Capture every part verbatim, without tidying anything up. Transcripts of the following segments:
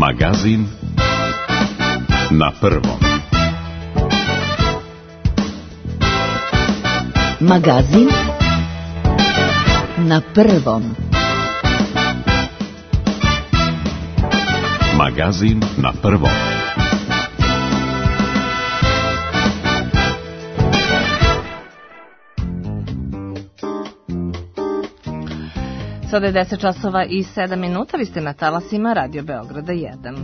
Magazin na prvom. Magazin na prvom. Magazin na prvom. Sada je deset časova i sedam minuta, vi ste na talasima Radio Beograda jedan.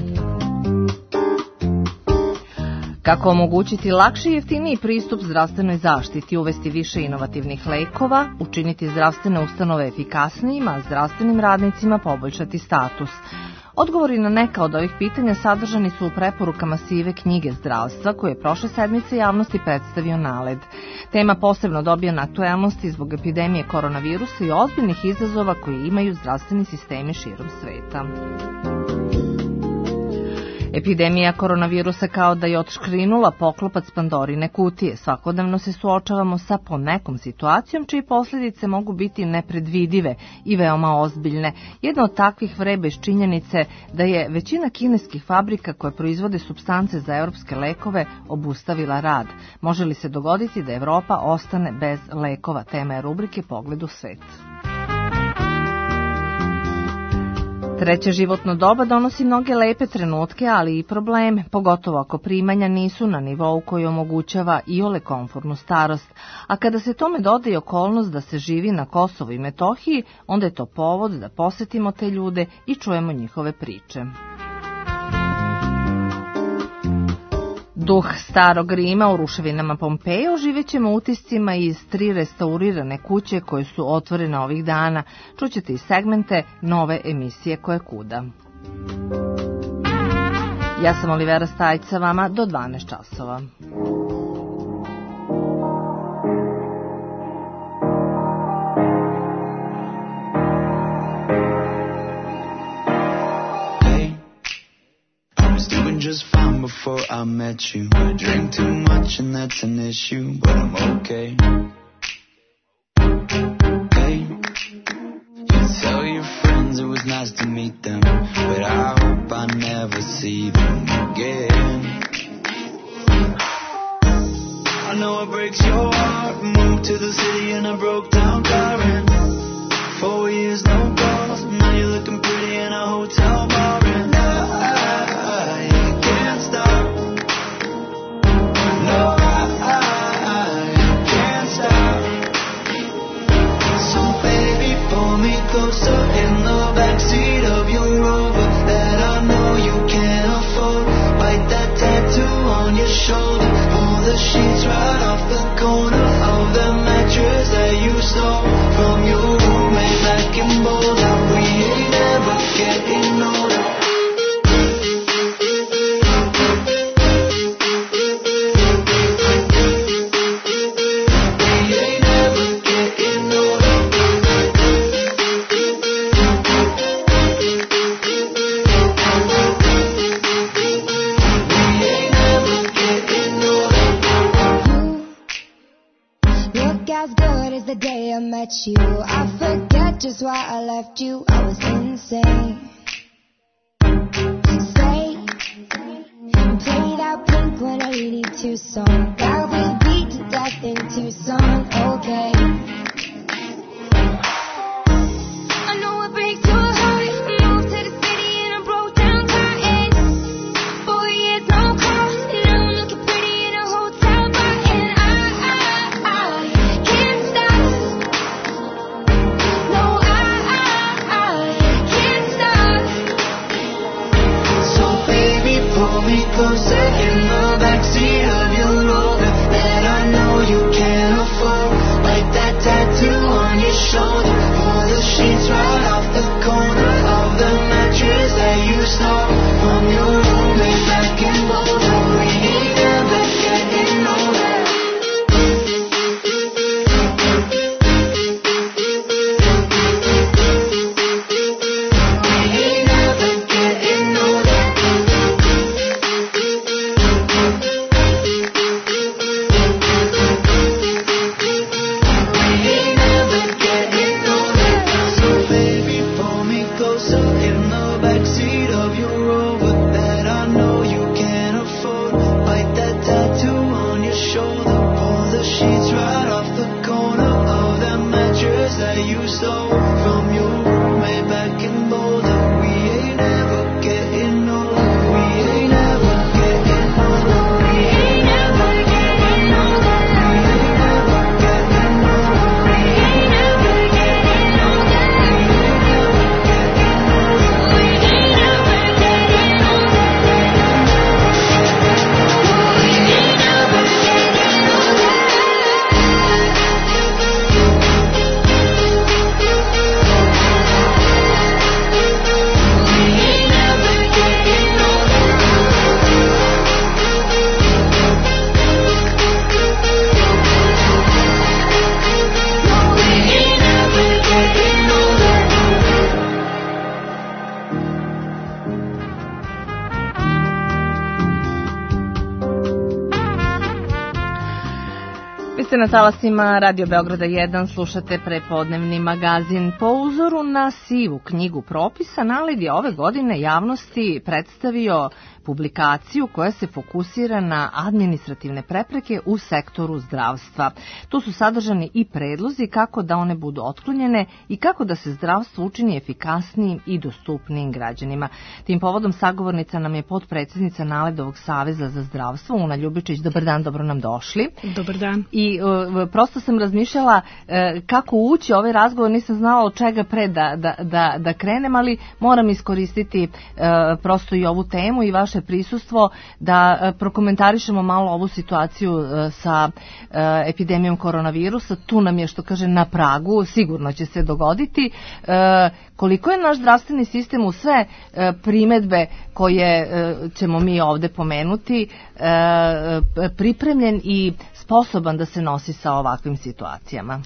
Kako omogućiti lakši i jeftiniji pristup zdravstvenoj zaštiti, uvesti više inovativnih lekova, učiniti zdravstvene ustanove efikasnijima, a zdravstvenim radnicima poboljšati status? Odgovori na neka od ovih pitanja sadržani su u preporukama Sive knjige zdravstva koje je prošle sedmice javnosti predstavio NALED. Tema posebno dobija na aktuelnosti zbog epidemije koronavirusa i ozbiljnih izazova koje imaju zdravstveni sistemi širom sveta. Epidemija koronavirusa kao da je otškrinula poklopac Pandorine kutije. Svakodnevno se suočavamo sa ponekom situacijom čije posljedice mogu biti nepredvidive i veoma ozbiljne. Jedna od takvih vreba iz činjenice da je većina kineskih fabrika koje proizvode supstance za evropske lekove obustavila rad. Može li se dogoditi da Evropa ostane bez lekova? Tema je rubrike Pogled u svet. Treće životno doba donosi mnoge lepe trenutke, ali i probleme, pogotovo ako primanja nisu na nivou koji omogućava iole komfortnu starost. A kada se tome doda i okolnost da se živi na Kosovu i Metohiji, onda je to povod da posetimo te ljude i čujemo njihove priče. Duh starog Rima u ruševinama Pompeja oživjet ćemo utiscima iz tri restaurirane kuće koje su otvorene ovih dana. Čućete i segmente nove emisije Koje kuda. Ja sam Olivera Stajić sa vama do dvanaest časova. Just fine before I met you. I drink too much and that's an issue, but I'm okay. Hey, you tell your friends it was nice to meet them, but I hope I never see them again. I know it breaks your heart. Moved to the city and I broke down crying. Four years no calls, now you're looking pretty in a hotel bar and I closer in the backseat of your Rover that I know you can't afford. Bite that tattoo on your shoulder. Pull the sheets right off the corner of the mattress that you stole from your roommate back in Boulder. We ain't ever getting older. You, I forget just why I left you. I was insane. Stay and play that Blink one eighty-two song that we beat to death in Tucson. Okay. I know it breaks your heart. Moved to the city and I broke down crying. Four years no call. Now I'm looking pretty in a hotel bar and I, I, I can't stop. Pull me closer in the backseat of your Rover that I know you can't afford. Like that tattoo on your shoulder. Pull the sheets right off the corner of the mattress that you stole from your roommate back in Boulder. We ain't ever getting older. No that you stole from your roommate back in Boulder. We ain't ever getting older. We ain't ever getting older. We ain't ever getting older. We ain't ever getting older. We ain't ever getting older. We ain't ever getting older. We ain't ever getting older. We ain't ever getting older. Vi ste na talasima Radio Beograda jedan, slušate prepodnevni magazin. Po uzoru na sivu knjigu propisa, NALED je ove godine javnosti predstavio publikaciju koja se fokusira na administrativne prepreke u sektoru zdravstva. Tu su sadržani i predlozi kako da one budu otklonjene i kako da se zdravstvo učini efikasnijim i dostupnijim građanima. Tim povodom sagovornica nam je potpredsjednica NALED-ovog Saveza za zdravstvo, Una Ljubičić. Dobar dan, dobro nam došli. Dobar dan. I uh, prosto sam razmišljala uh, kako ući ovaj razgovor, nisam znala od čega pre da, da, da, da krenem, ali moram iskoristiti uh, prosto i ovu temu i vaše prisustvo da uh, prokomentarišemo malo ovu situaciju uh, sa uh, epidemijom koronavirusa. Tu nam je, što kaže, na pragu, sigurno će se dogoditi. Uh, koliko je naš zdravstveni sistem u sve uh, primedbe koje uh, ćemo mi ovde pomenuti uh, pripremljen i sposoban da se nosi sa ovakvim situacijama?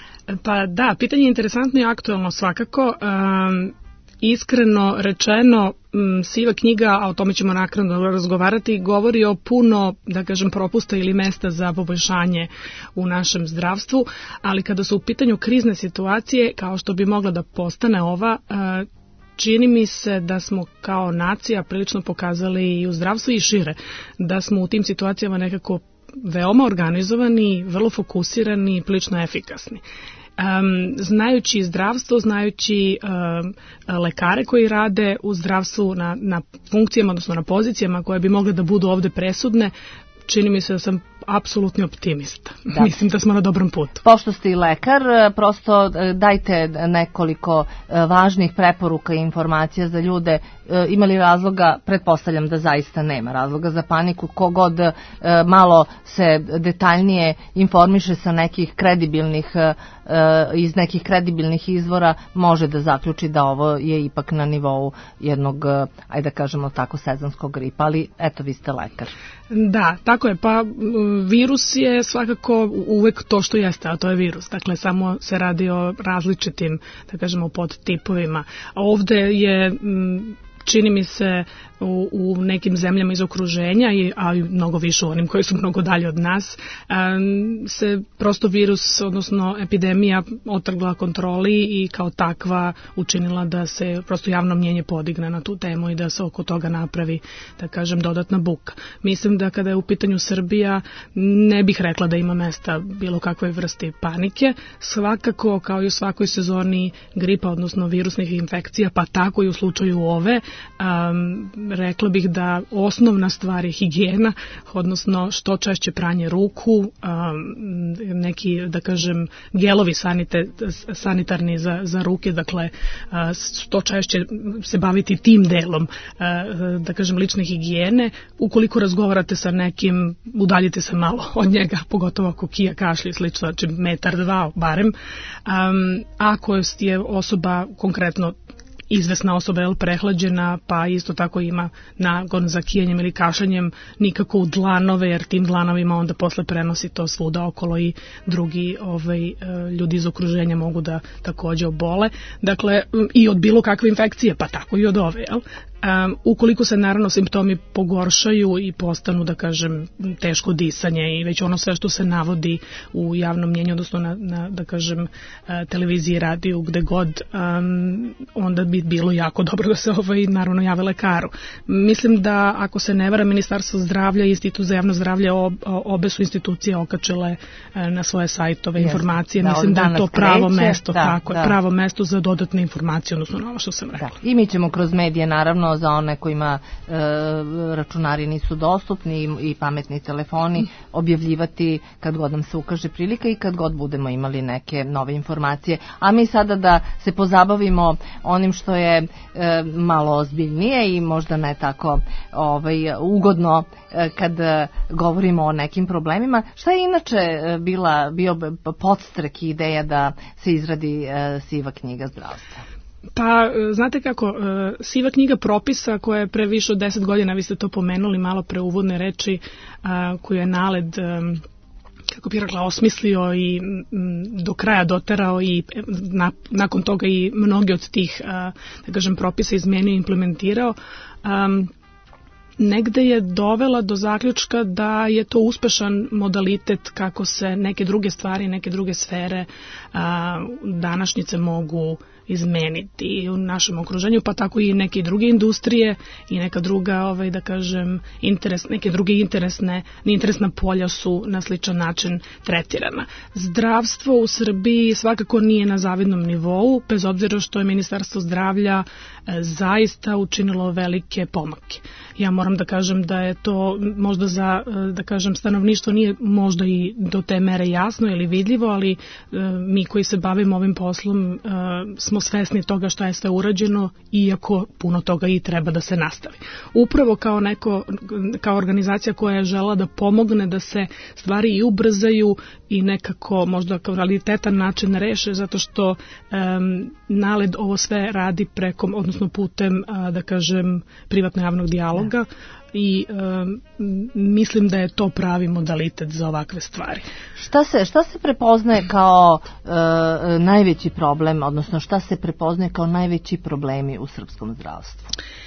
Pa da, pitanje je interesantno i aktualno svakako. Um, iskreno rečeno, um, siva knjiga, a o tome ćemo naknadno razgovarati, govori o puno, da kažem, propusta ili mesta za poboljšanje u našem zdravstvu, ali kada su u pitanju krizne situacije, kao što bi mogla da postane ova, uh, čini mi se da smo kao nacija prilično pokazali i u zdravstvu i šire, da smo u tim situacijama nekako veoma organizovani, vrlo fokusirani, prilično efikasni. Um, znajući zdravstvo, znajući um, lekare koji rade u zdravstvu na, na funkcijama, odnosno na pozicijama koje bi mogle da budu ovde presudne, čini mi se da sam apsolutni optimista. Da. Mislim da smo na dobrom putu. Pošto ste i lekar, prosto dajte nekoliko važnih preporuka i informacija za ljude. Ima li razloga, pretpostavljam da zaista nema razloga za paniku, kogod malo se detaljnije informiše sa nekih kredibilnih, iz nekih kredibilnih izvora, može da zaključi da ovo je ipak na nivou jednog, ajde da kažemo tako, sezonskog gripa, ali eto, vi ste lekar. Da, tako je, pa virus je svakako uvek to što jeste, a to je virus. Dakle, samo se radi o različitim, da kažemo, podtipovima. A ovde je, čini mi se, u, u nekim zemljama iz okruženja, a i mnogo više u onim koji su mnogo dalje od nas, se prosto virus, odnosno epidemija, otrgla kontroli i kao takva učinila da se prosto javno mnjenje podigne na tu temu i da se oko toga napravi, da kažem, dodatna buka. Mislim da kada je u pitanju Srbija, ne bih rekla da ima mesta bilo kakve vrste panike. Svakako, kao i u svakoj sezoni gripa, odnosno virusnih infekcija, pa tako i u slučaju ove, um, rekla bih da osnovna stvar je higijena, odnosno što češće pranje ruku, um, neki, da kažem, gelovi sanite, sanitarni za, za ruke, dakle, uh, što češće se baviti tim delom, uh, da kažem, lične higijene. Ukoliko razgovarate sa nekim, udaljite se malo od njega, pogotovo ako kija, kašlje i slično, znači metar, dva barem. Um, ako je osoba konkretno izvesna osoba je prehlađena, pa isto tako ima nagon za kijanjem ili kašanjem, nikako u dlanove, jer tim dlanovima onda posle prenosi to svuda okolo i drugi ovaj, ljudi iz okruženja mogu da takođe obole. Dakle, i od bilo kakve infekcije, pa tako i od ove, jel? Um, ukoliko se naravno simptomi pogoršaju i postanu, da kažem, teško disanje i već ono sve što se navodi u javnom mnjenju, odnosno na, na da kažem, televiziji, radiju, gde god, um, onda bi bilo jako dobro da se ovaj, naravno jave lekaru. Mislim da, ako se ne vara, Ministarstvo zdravlja i Institut za javno zdravlje, ob, obe su institucije okačile na svoje sajtove informacije. Da, mislim da je to pravo kreće, mesto, da, tako da. je, pravo mesto za dodatne informacije, odnosno na ovo što sam rekla. Da. I mi ćemo kroz medije, naravno, za one kojima e, računari nisu dostupni i, i pametni telefoni, objavljivati kad god nam se ukaže prilika i kad god budemo imali neke nove informacije. A mi sada da se pozabavimo onim što je e, malo ozbiljnije i možda ne tako ovaj, ugodno e, kad e, govorimo o nekim problemima. Šta je inače e, bila, bio podstrek i ideja da se izradi e, siva knjiga zdravstva? Pa, znate kako, siva knjiga propisa koja je pre više od deset godina, vi ste to pomenuli malo pre uvodne reči, koju je NALED, kako bih rekla, osmislio i do kraja doterao i na, nakon toga i mnogi od tih, da kažem, propisa izmenio i implementirao, um, negde je dovela do zaključka da je to uspešan modalitet kako se neke druge stvari, neke druge sfere a, današnjice mogu izmeniti u našem okruženju, pa tako i neke druge industrije i neka druga, ovaj, da kažem, interes, neke druge interesne, interesna polja su na sličan način tretirana. Zdravstvo u Srbiji svakako nije na zavidnom nivou, bez obzira što je Ministarstvo zdravlja e, zaista učinilo velike pomake. Ja moram da kažem da je to možda za, da kažem, stanovništvo nije možda i do te mere jasno ili vidljivo, ali e, mi koji se bavimo ovim poslom e, smo svesni toga šta je sve urađeno, iako puno toga i treba da se nastavi. Upravo kao neko, kao organizacija koja je žela da pomogne da se stvari i ubrzaju i nekako možda kao kvalitetan način reše, zato što um, NALED ovo sve radi preko, odnosno putem, a, da kažem, privatno-javnog dijaloga. Da. I um, mislim da je to pravi modalitet za ovakve stvari. Šta se, šta se prepoznaje kao uh, najveći problem, odnosno šta se prepoznaje kao najveći problemi u srpskom zdravstvu?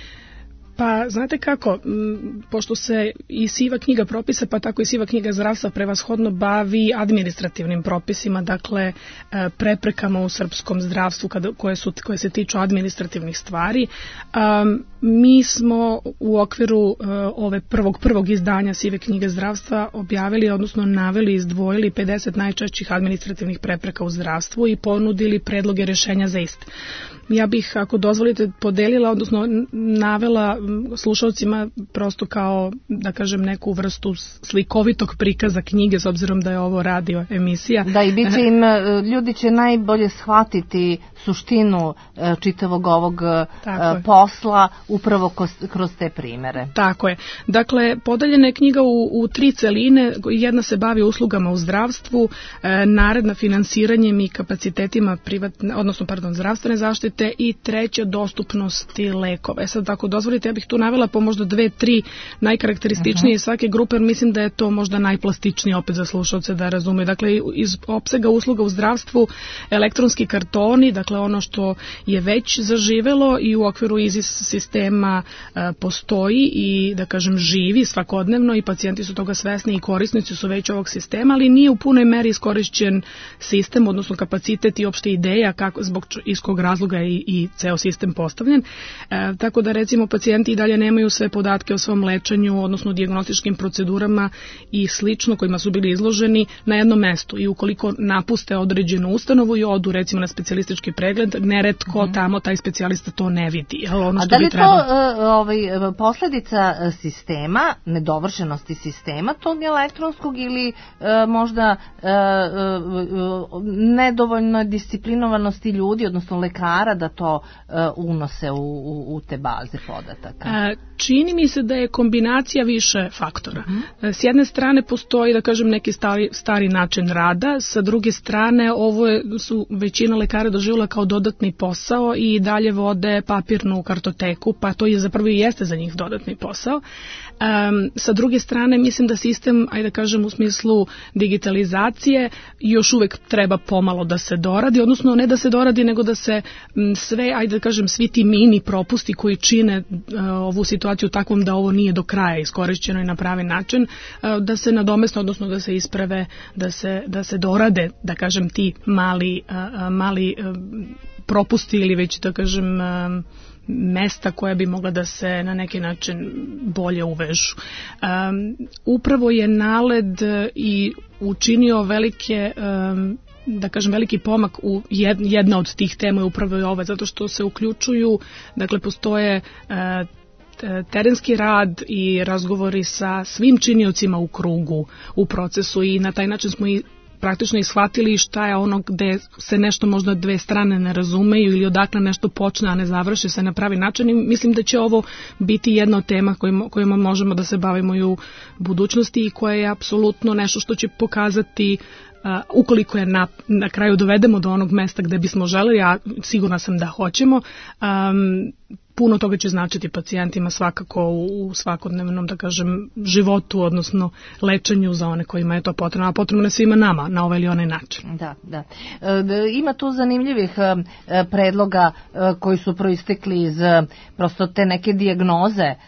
Pa, znate kako, pošto se i siva knjiga propisa, pa tako i siva knjiga zdravstva prevashodno bavi administrativnim propisima, dakle preprekama u srpskom zdravstvu kada, koje, su, koje se tiču administrativnih stvari. Um, mi smo u okviru uh, ove prvog prvog izdanja sive knjige zdravstva objavili, odnosno naveli, izdvojili pedeset najčešćih administrativnih prepreka u zdravstvu i ponudili predloge rešenja za iste. Ja bih, ako dozvolite, podelila, odnosno navela slušalcima prosto kao, da kažem, neku vrstu slikovitog prikaza knjige, s obzirom da je ovo radio emisija. Da, i bit će im, ljudi će najbolje shvatiti suštinu čitavog ovog posla upravo kroz te primere. Tako je. Dakle, podeljena je knjiga u, u tri celine. Jedna se bavi uslugama u zdravstvu, naredna finansiranjem i kapacitetima privatne, odnosno, pardon, zdravstvene zaštite i treća dostupnosti lekova. E sad, ako dozvolite, ja bih tu navela po možda dve, tri najkarakterističnije uh-huh. svake grupe, jer mislim da je to možda najplastičnije opet za slušalce da razume. Dakle, iz opsega usluga u zdravstvu elektronski kartoni, dakle ono što je već zaživelo i u okviru izis sistema a, postoji i, da kažem, živi svakodnevno i pacijenti su toga svesni i korisnici su već ovog sistema, ali nije u punoj meri iskorišćen sistem, odnosno kapacitet i opšte ideja kako, zbog iz kog razloga je i, i ceo sistem postavljen. E, tako da, recimo, pacijenti i dalje nemaju sve podatke o svom lečenju, odnosno dijagnostičkim procedurama i slično kojima su bili izloženi na jednom mestu. I ukoliko napuste određenu ustanovu i odu, recimo, na specijalistički pregled, neretko mm-hmm. tamo taj specijalista to ne vidi. Ono što A da li bi trebalo... to uh, ovaj, posledica sistema, nedovršenosti sistema tog elektronskog ili uh, možda uh, uh, nedovoljno disciplinovanosti ljudi, odnosno lekara da to uh, unose u, u, u te baze podataka? A, čini mi se da je kombinacija više faktora. Uh-huh. S jedne strane postoji, da kažem, neki stari, stari način rada, sa druge strane ovo je, su većina lekara doživjela kao dodatni posao i dalje vode papirnu kartoteku, pa to je zapravo i jeste za njih dodatni posao. Um, sa druge strane, mislim da sistem, ajde da kažem, u smislu digitalizacije još uvek treba pomalo da se doradi, odnosno ne da se doradi, nego da se m, sve, ajde da kažem, svi ti mini propusti koji čine uh, ovu situaciju takvom da ovo nije do kraja iskorišćeno i na pravi način, da se nadomeste, odnosno da se isprave, da se, da se dorade, da kažem, ti mali, mali propusti ili već, da kažem, mesta koja bi mogla da se na neki način bolje uvežu. Um, upravo je NALED i učinio velike, um, da kažem, veliki pomak u jed, jedna od tih tema je upravo i ova, zato što se uključuju, dakle, postoje uh, terenski rad i razgovori sa svim činiocima u krugu, u procesu, i na taj način smo i praktično ishvatili šta je ono gde se nešto možda dve strane ne razumeju ili odakle nešto počne, a ne završi se na pravi način, i mislim da će ovo biti jedna od tema kojima, kojima možemo da se bavimo i u budućnosti i koja je apsolutno nešto što će pokazati, uh, ukoliko je na, na kraju dovedemo do onog mesta gde bismo želeli, a sigurna sam da hoćemo, um, puno toga će značiti pacijentima svakako u svakodnevnom, da kažem, životu, odnosno lečenju za one kojima je to potrebno, a potrebno je svima nama na ovaj ili onaj način. Da, da. E, ima tu zanimljivih e, predloga e, koji su proistekli iz e, prosto te neke dijagnoze e,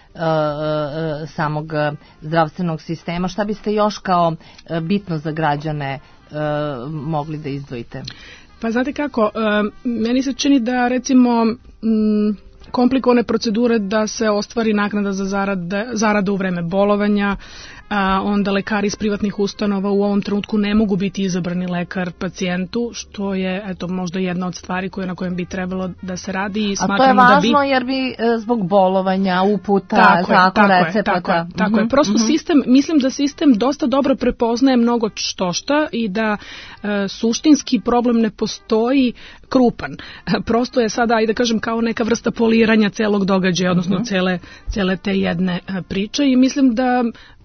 e, samog zdravstvenog sistema. Šta biste još kao e, bitno za građane e, mogli da izdvojite? Pa znate kako, e, meni se čini da recimo m, komplikovane procedure da se ostvari naknada za zarade, zaradu u vreme bolovanja, a onda lekari iz privatnih ustanova u ovom trenutku ne mogu biti izabrani lekar pacijentu, što je eto možda jedna od stvari koje na kojem bi trebalo da se radi. I a to je važno bi... jer bi zbog bolovanja, uputa, tako zakon, je, recepata. Tako je, tako uh-huh, je. Prosto uh-huh. sistem, mislim da sistem dosta dobro prepoznaje mnogo štošta i da e, suštinski problem ne postoji krupan. Prosto je sada, ajde da kažem, kao neka vrsta poliranja celog događaja, odnosno uh-huh. cele, cele te jedne priče, i mislim da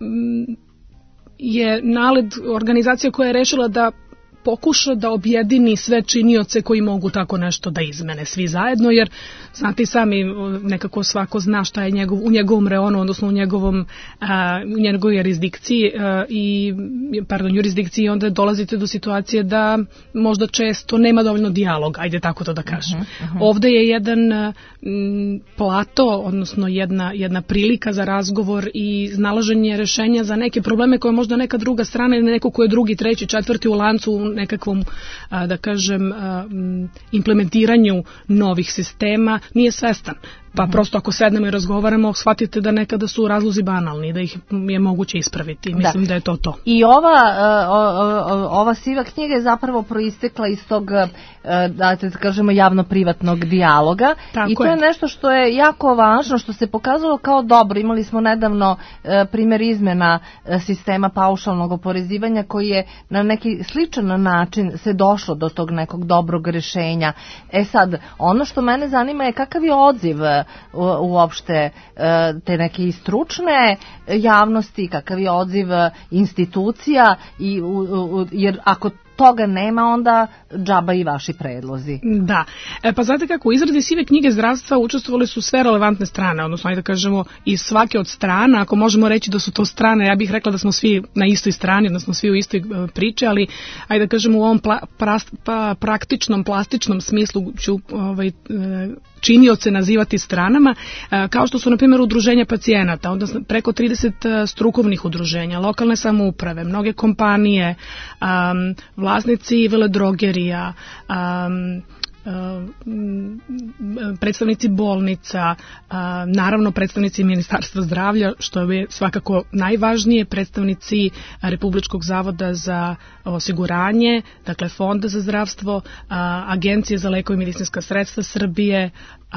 je NALED organizacija koja je rešila da pokuša da objedini sve činioce koji mogu tako nešto da izmene svi zajedno, jer znate i sami, nekako svako zna šta je njegov, u njegovom reonu, odnosno u njegovom a, u njegovoj jurisdikciji a, i pardon, jurisdikciji, onda dolazite do situacije da možda često nema dovoljno dijaloga, ajde tako to da kažem. Uh-huh, uh-huh. Ovde je jedan m, plato, odnosno jedna, jedna prilika za razgovor i znalaženje rešenja za neke probleme koje možda neka druga strana ili neko ko je drugi, treći, četvrti u lancu u nekakvom, da kažem, implementiranju novih sistema nije svestan. Pa uh-huh. prosto ako sednemo i razgovaramo, shvatite da nekada su razlozi banalni, da ih je moguće ispraviti. Mislim da, da je to to. I ova, ova siva knjiga je zapravo proistekla iz tog, da kažemo, javno-privatnog dijaloga. Tako I to je. je nešto što je jako važno, što se pokazalo kao dobro. Imali smo nedavno primjer izmena sistema paušalnog oporezivanja koji je na neki sličan način se došlo do tog nekog dobrog rešenja. E sad, ono što mene zanima je kakav je odziv uopšte te neke i stručne javnosti, kakav je odziv institucija, i, jer ako toga nema, onda džaba i vaši predlozi. Da. E, pa znate kako, u izradi sive knjige zdravstva učestvovali su sve relevantne strane, odnosno, ajde da kažemo, iz svake od strana, ako možemo reći da su to strane, ja bih rekla da smo svi na istoj strani, odnosno svi u istoj priči, ali ajde da kažemo u ovom pla, pra, pa, praktičnom, plastičnom smislu ću ovaj, činioce nazivati stranama, kao što su, na primjer, udruženja pacijenata, onda preko trideset strukovnih udruženja, lokalne samouprave, mnoge kompanije, um, vlasnici veledrogerija, um, predstavnici bolnica, naravno predstavnici Ministarstva zdravlja, što je svakako najvažnije, predstavnici Republičkog zavoda za osiguranje, dakle Fonda za zdravstvo, Agencije za lekove i medicinska sredstva Srbije,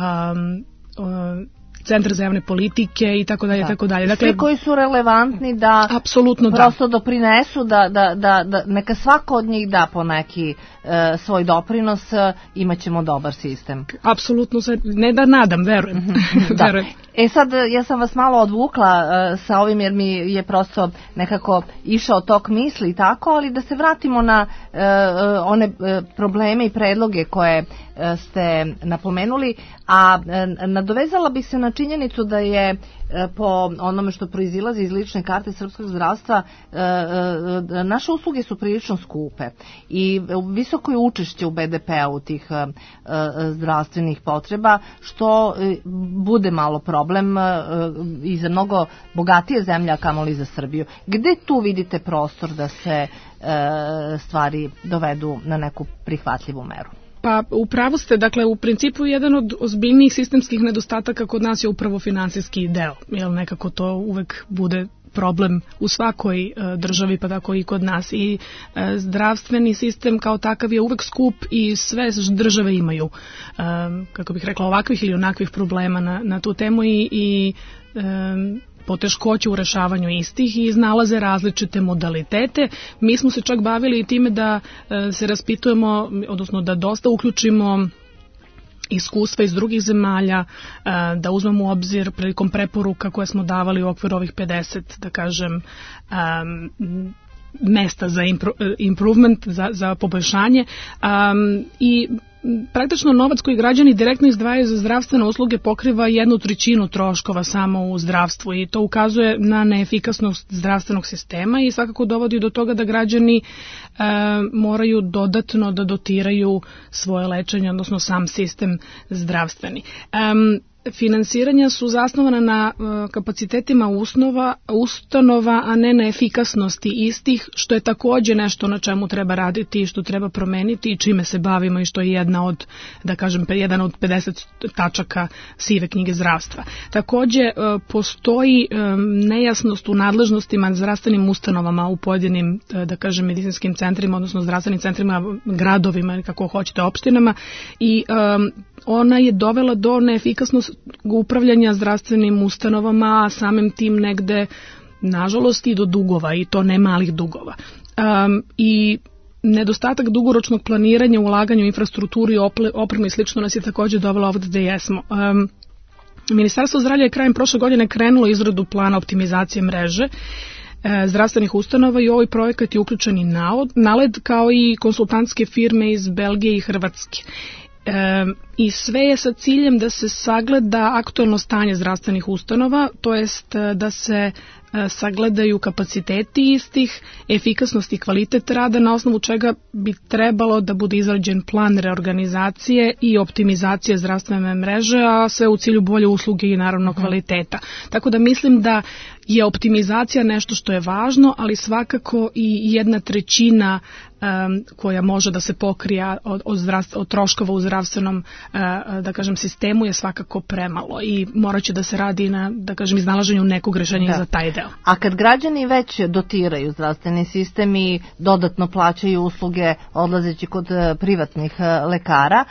Centar za javne politike i tako dalje, tako dalje. Dakle, svi koji su relevantni da apsolutno prosto da. doprinesu, da, da, da, da neka svako od njih da po neki e, svoj doprinos, e, imat ćemo dobar sistem. Apsolutno se, ne da nadam, verujem. da. verujem. E sad, ja sam vas malo odvukla e, sa ovim jer mi je prosto nekako išao tok misli i tako, ali da se vratimo na e, one e, probleme i predloge koje e, ste napomenuli, a e, nadovezala bih se na činjenicu da je po onome što proizilazi iz lične karte srpskog zdravstva, naše usluge su prilično skupe i visoko je učešće u be de pe-u tih zdravstvenih potreba, što bude malo problem i za mnogo bogatije zemlje, a kamoli za Srbiju. Gde tu vidite prostor da se stvari dovedu na neku prihvatljivu meru? Pa upravo ste, dakle u principu jedan od ozbiljnijih sistemskih nedostataka kod nas je upravo finansijski deo, jer nekako to uvek bude problem u svakoj e, državi, pa tako i kod nas. I e, zdravstveni sistem kao takav je uvek skup i sve države imaju, e, kako bih rekla, ovakvih ili onakvih problema na, na tu temu i, i e, poteškoće u rešavanju istih i iznalaze različite modalitete. Mi smo se čak bavili i time da e, se raspitujemo, odnosno da dosta uključimo iskustva iz drugih zemalja, da uzmemo u obzir prilikom preporuka koje smo davali u okviru ovih pedeset, da kažem, mesta za improvement, za, za poboljšanje i praktično novac koji građani direktno izdvajaju za zdravstvene usluge pokriva jednu trećinu troškova samo u zdravstvu i to ukazuje na neefikasnost zdravstvenog sistema i svakako dovodi do toga da građani e, moraju dodatno da dotiraju svoje lečenje, odnosno sam sistem zdravstveni. E, Finansiranja su zasnovana na uh, kapacitetima usnova, ustanova, a ne na efikasnosti istih, što je takođe nešto na čemu treba raditi i što treba promeniti i čime se bavimo i što je jedna od, da kažem, jedan od pedeset tačaka sive knjige zdravstva. Takođe, uh, postoji um, nejasnost u nadležnostima zdravstvenim ustanovama u pojedinim, uh, da kažem, medicinskim centrima, odnosno zdravstvenim centrima, gradovima ili kako hoćete, opštinama i um, ona je dovela do neefikasnosti upravljanja zdravstvenim ustanovama, a samim tim negde, nažalost, i do dugova, i to ne malih dugova. Um, I nedostatak dugoročnog planiranja, ulaganja u infrastrukturu i opremu i slično nas je takođe dovela ovde da jesmo. Um, Ministarstvo zdravlja je krajem prošle godine krenulo izradu plana optimizacije mreže zdravstvenih ustanova i ovaj projekat je uključen i NALED kao i konsultantske firme iz Belgije i Hrvatske. E, i sve je sa ciljem da se sagleda aktuelno stanje zdravstvenih ustanova, to jest da se e, sagledaju kapaciteti istih, efikasnost i kvalitet rada, na osnovu čega bi trebalo da bude izrađen plan reorganizacije i optimizacije zdravstvene mreže, a sve u cilju bolje usluge i naravno kvaliteta. Tako da mislim da je optimizacija nešto što je važno, ali svakako i jedna trećina um, koja može da se pokrija od, od, zdravstv, od troškova u zdravstvenom uh, da kažem, sistemu je svakako premalo i morat će da se radi na, da kažem, iznalaženju nekog rešenja da. Za taj deo. A kad građani već dotiraju zdravstveni sistem i dodatno plaćaju usluge odlazeći kod privatnih lekara,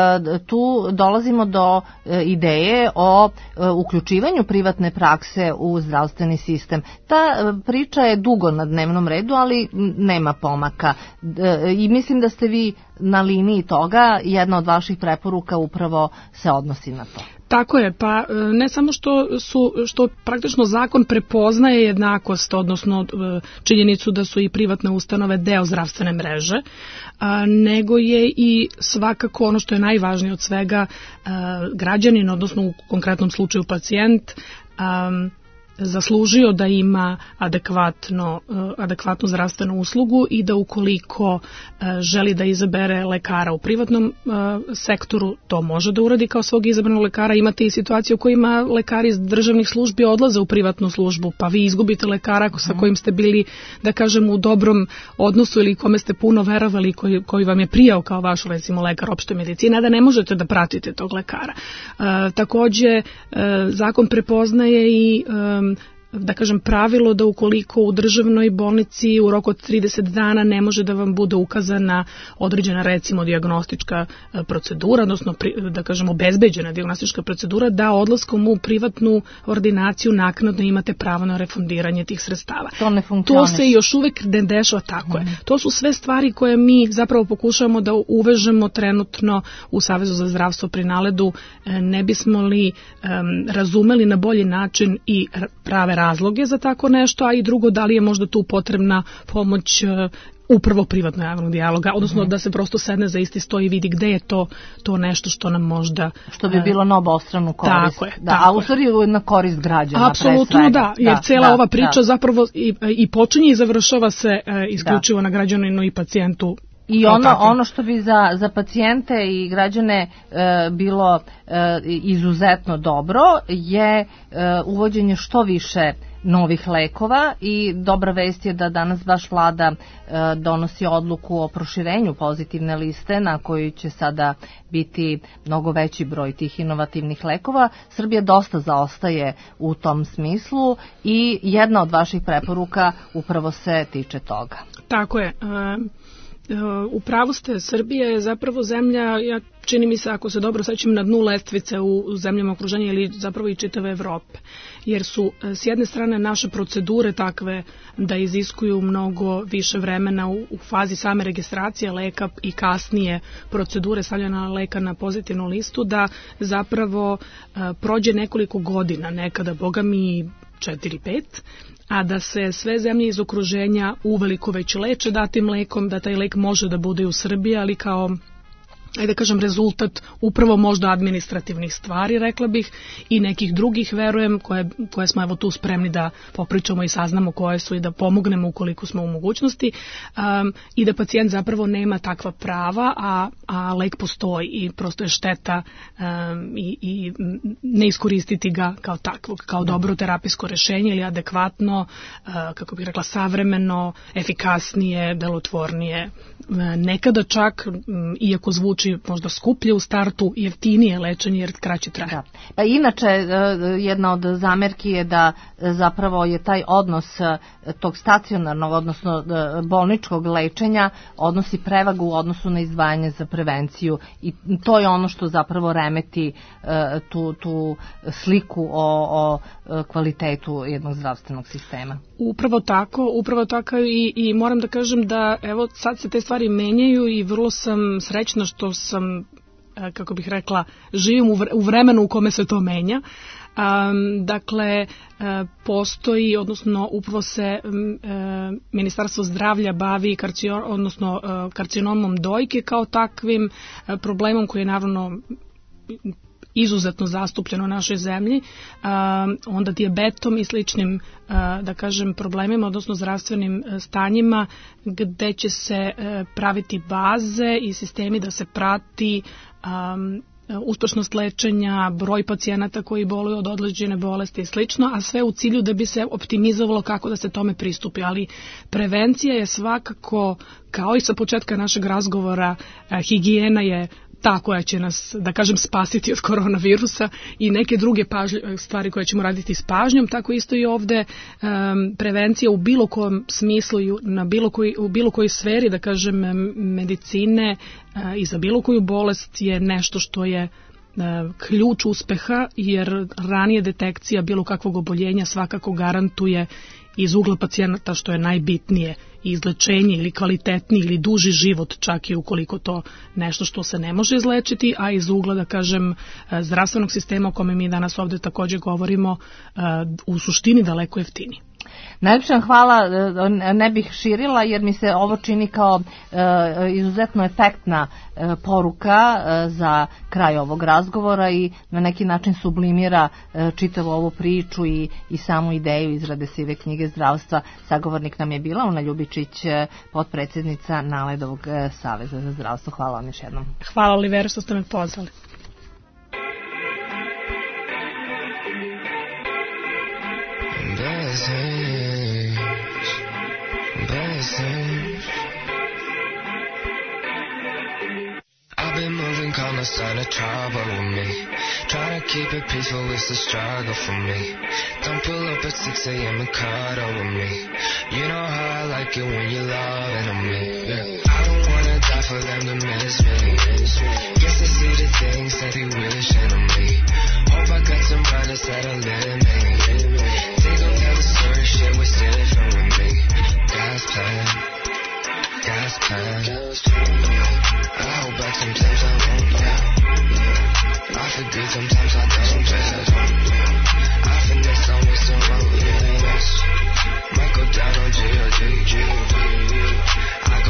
tu dolazimo do ideje o uključivanju privatne prakse u zdravstveni sistem. Ta priča je dugo na dnevnom redu, ali nema pomaka. I mislim da ste vi na liniji toga, jedna od vaših preporuka upravo se odnosi na to. Tako je, pa ne samo što su, što praktično zakon prepoznaje jednakost, odnosno činjenicu da su i privatne ustanove deo zdravstvene mreže, a, nego je i svakako ono što je najvažnije od svega, a, građanin, odnosno u konkretnom slučaju pacijent, a, zaslužio da ima adekvatno, adekvatnu zdravstvenu uslugu i da ukoliko želi da izabere lekara u privatnom sektoru, to može da uradi kao svog izabranog lekara. Imate i situaciju u kojima lekari iz državnih službi odlaze u privatnu službu, pa vi izgubite lekara sa kojim ste bili, da kažem, u dobrom odnosu ili kome ste puno verovali, koji, koji vam je prijao kao vaš, recimo, lekar opšte medicine, a da ne možete da pratite tog lekara. E, takođe, e, zakon prepoznaje i e, da kažem, pravilo da ukoliko u državnoj bolnici u roku od trideset dana ne može da vam bude ukazana određena, recimo, dijagnostička procedura, odnosno da kažem obezbeđena dijagnostička procedura, da odlaskom u privatnu ordinaciju naknadno imate pravo na refundiranje tih sredstava. To ne funkcioniše. To se još uvek ne dešava, tako je. To su sve stvari koje mi zapravo pokušavamo da uvežemo trenutno u Savezu za zdravstvo pri NALED-u, ne bismo li um, razumeli na bolji način i prave razloge za tako nešto, a i drugo, da li je možda tu potrebna pomoć upravo privatno-javnog dijaloga, odnosno mm-hmm. da se prosto sedne za isti sto i vidi gde je to to nešto što nam možda... Što bi bilo na obostranu korist. Tako je. Da, tako a u stvari na korist građana. Apsolutno da, jer da, cijela da, ova priča da. zapravo i, i počinje i završava se e, isključivo da. na građaninu i pacijentu. I ono, ono što bi za, za pacijente i građane e, bilo e, izuzetno dobro je e, uvođenje što više novih lekova i dobra vest je da danas baš vlada e, donosi odluku o proširenju pozitivne liste na kojoj će sada biti mnogo veći broj tih inovativnih lekova. Srbija dosta zaostaje u tom smislu i jedna od vaših preporuka upravo se tiče toga. Tako je. U pravu ste, Srbija je zapravo zemlja, ja čini mi se ako se dobro sećam, na dnu lestvice u zemljama okruženja ili zapravo i čitave Evrope. Jer su s jedne strane naše procedure takve da iziskuju mnogo više vremena u, u fazi same registracije leka i kasnije procedure stavljanja leka na pozitivnu listu, da zapravo prođe nekoliko godina, nekada boga mi četiri pet, a da se sve zemlje iz okruženja uveliko već leče datim lekom, da taj lek može da bude u Srbiji, ali kao, ajde da kažem, rezultat upravo možda administrativnih stvari, rekla bih, i nekih drugih, verujem, koje, koje smo evo tu spremni da popričamo i saznamo koje su i da pomognemo ukoliko smo u mogućnosti, um, i da pacijent zapravo nema takva prava, a, a lek postoji i prosto je šteta um, i, i ne iskoristiti ga kao takvog, kao dobro terapijsko rešenje ili adekvatno, uh, kako bih rekla, savremeno, efikasnije, delotvornije, uh, nekada čak, um, iako zvuči možda skuplje u startu, jeftinije lečenje jer kraće traje. Da. Pa inače, jedna od zamerki je da zapravo je taj odnos tog stacionarnog, odnosno bolničkog lečenja odnosi prevagu u odnosu na izdvajanje za prevenciju i to je ono što zapravo remeti tu, tu sliku o, o kvalitetu jednog zdravstvenog sistema. Upravo tako, upravo tako i, i moram da kažem da evo sad se te stvari menjaju i vrlo sam srećna što sam, kako bih rekla, živim u vremenu u kome se to menja. Um, dakle, postoji, odnosno upravo se um, Ministarstvo zdravlja bavi karcio, odnosno uh, karcinomom dojke kao takvim uh, problemom koji je naravno izuzetno zastupljeno u našoj zemlji, onda dijabetom i sličnim, da kažem, problemima, odnosno zdravstvenim stanjima, gde će se praviti baze i sistemi da se prati uspešnost lečenja, broj pacijenata koji boluju od određene bolesti i slično, a sve u cilju da bi se optimizovalo kako da se tome pristupi. Ali prevencija je svakako, kao i sa početka našeg razgovora, higijena je ta koja će nas, da kažem, spasiti od koronavirusa i neke druge pažlj, stvari koje ćemo raditi s pažnjom, tako isto i ovde um, prevencija u bilo kom smislu i na bilo koji, u bilo kojoj sferi, da kažem, medicine uh, i za bilo koju bolest je nešto što je uh, ključ uspeha, jer ranije detekcija bilo kakvog oboljenja svakako garantuje iz ugla pacijenata, što je najbitnije, izlečenje ili kvalitetni ili duži život, čak i ukoliko to nešto što se ne može izlečiti, a iz ugla, da kažem, zdravstvenog sistema o kome mi danas ovde takođe govorimo, u suštini daleko jeftini. Najljepša hvala, ne bih širila jer mi se ovo čini kao e, izuzetno efektna e, poruka e, za kraj ovog razgovora i na neki način sublimira e, čitavu ovu priču i, i samu ideju izrade sive knjige zdravstva. Sagovornik nam je bila Una Ljubičić, potpredsjednica Naledovog e, saveza za zdravstvo. Hvala vam još jednom. Hvala, Olivera, što ste me pozvali. I've been moving calm, no sign of trouble with me. Trying to keep it peaceful, it's a struggle for me. Don't pull up at six a.m. and cuddle with me. You know how I like it when you're loving on me. Yeah. I don't wanna die for them to miss me. Guess I see the things that they wishing on me. Hope I got some brothers that'll live me. They gon' tell the story, shit was different with me. God's plan, God's plan. I hold back sometimes I won't, yeah. I forget sometimes I don't, yeah. I finesse on with some road, yeah. Might go down on G O G, I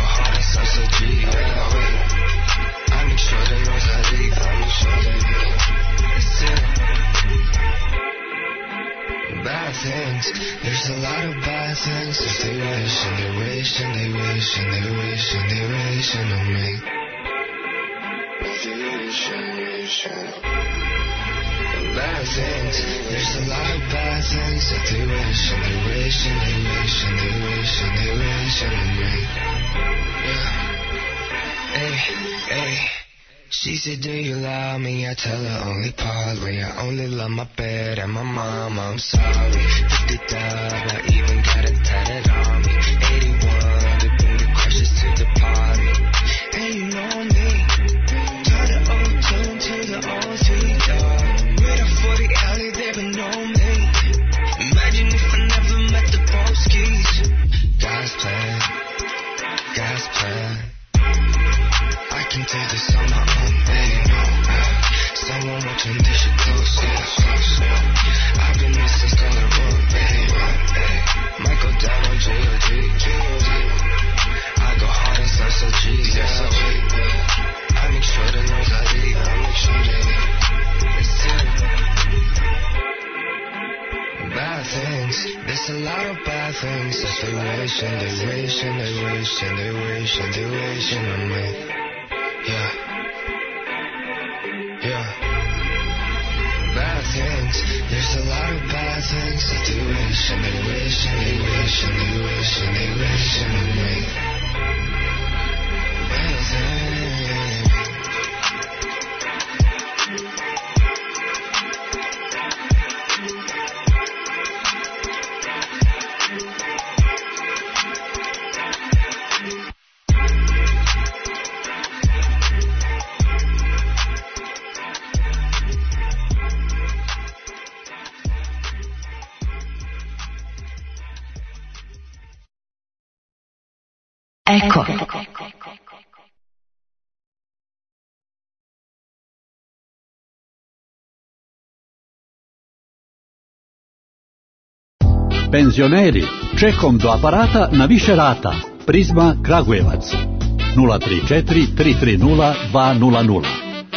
There's a lot of bad things if they wish and they wish and they wish and they wish and they wish on me. They wish and wish and bad things. There's a lot of bad things if they wish and they wish and they wish and they wish and they wish on me. Yeah. Hey, hey. She said, do you love me? I tell her only partly. I only love my bed and my mama. I'm sorry. fifty dub, I even got it tatted on me. eighty-one, the booty crashes to the party. And you know me. Turn the old tune to the old three, dog. With a forty alley, they would know me. Imagine if I never met the Boskies. God's plan, God's plan. I can take this on my own, baby, no, uh, someone watching this shit close, yeah, close, yeah. I've been missing Scarlet Road, baby, hey. Might go down on G O G, G O G. I go hard and so, so G, yeah, so G, yeah. I make sure the noise I leave, I make sure they leave. It's it. Bad things, there's a lot of bad things. If they wish and they wish and they wish and they wish and they wish on me. Yeah, yeah. Bad things, there's a lot of bad things that they wish and they wish and they wish and they wish and they wish on me. Bad things. Eko. Penzioneri, čekom do aparata na više rata. Prizma Kragujevac. nula tri četiri tri tri nula dva nula nula.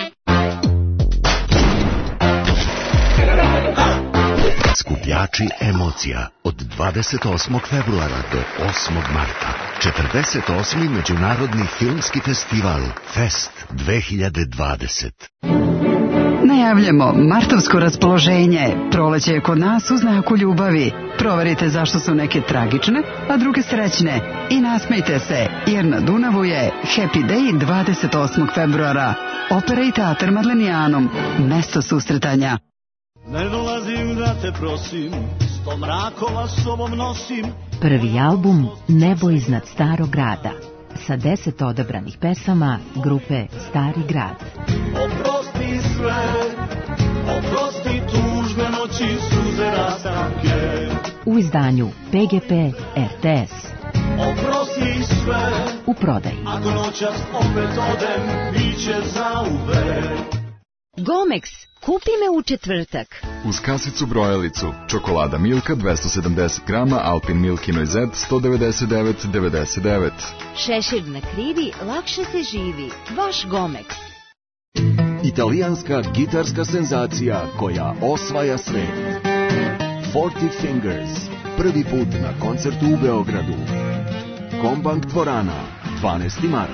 Skupljači emocija od dvadeset osmog februara do osmog marta. četrdeset osmi Međunarodni filmski festival Fest dve hiljade dvadeset. Najavljamo martovsko raspoloženje. Proleće je kod nas u znaku ljubavi. Proverite zašto su neke tragične, a druge srećne. I nasmejte se, jer na Dunavu je Happy Day dvadeset osmog februara. Opera i teatar Madlenijanom. Mesto susretanja. Ne dolazim da te prosim, sto mrakova s sobom nosim. Prvi album Nebo iznad starog grada sa deset odabranih pesama grupe Stari grad. Oprosti sve, oprosti tužne noći, suze rastanke. U izdanju P G P R T S. Oprosti sve, u prodaji. Ako noćas opet odem, biće zauvek. Gomex, kupi me u četvrtak. Uz kasicu brojalicu, čokolada Milka dvesta sedamdeset grama, Alpin Milk Noizet sto devedeset devet devedeset devet. Šešir na krivi, lakše se živi. Vaš Gomex. Italijanska gitarska senzacija koja osvaja svet. Forty Fingers, prvi put na koncertu u Beogradu. Kombank dvorana, dvanaesti mart.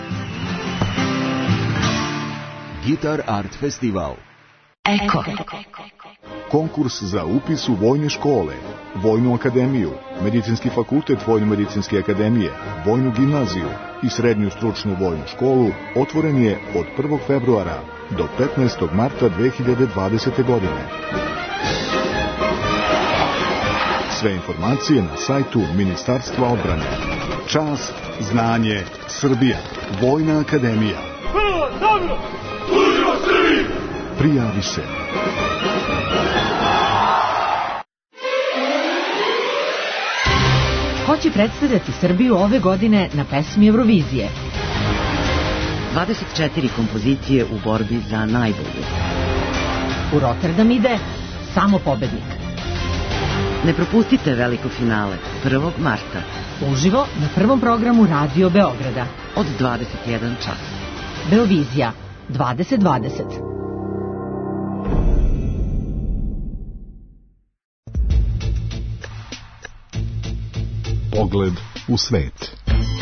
Guitar Art Festival. Eko. Konkurs za upis u vojne škole, Vojnu akademiju, Medicinski fakultet Vojno-medicinske akademije, Vojnu gimnaziju i Srednju stručnu vojnu školu otvoren je od prvog februara do petnaestog marta dve hiljade dvadesete. godine. Sve informacije na sajtu Ministarstva odbrane. Čast, znanje, Srbija, Vojna akademija. Prvo, dobro, služimo Srbiji! Prijavi se. Ko će predstavljati Srbiju ove godine na pesmi Eurovizije? dvadeset četiri kompozicije u borbi za najbolju. U Rotterdam ide samo pobednik. Ne propustite veliko finale prvog marta. Uživo na prvom programu Radio Beograda. Od dvadeset jedan čas. Beovizija dvadeset dvadeset. Pogled u svet.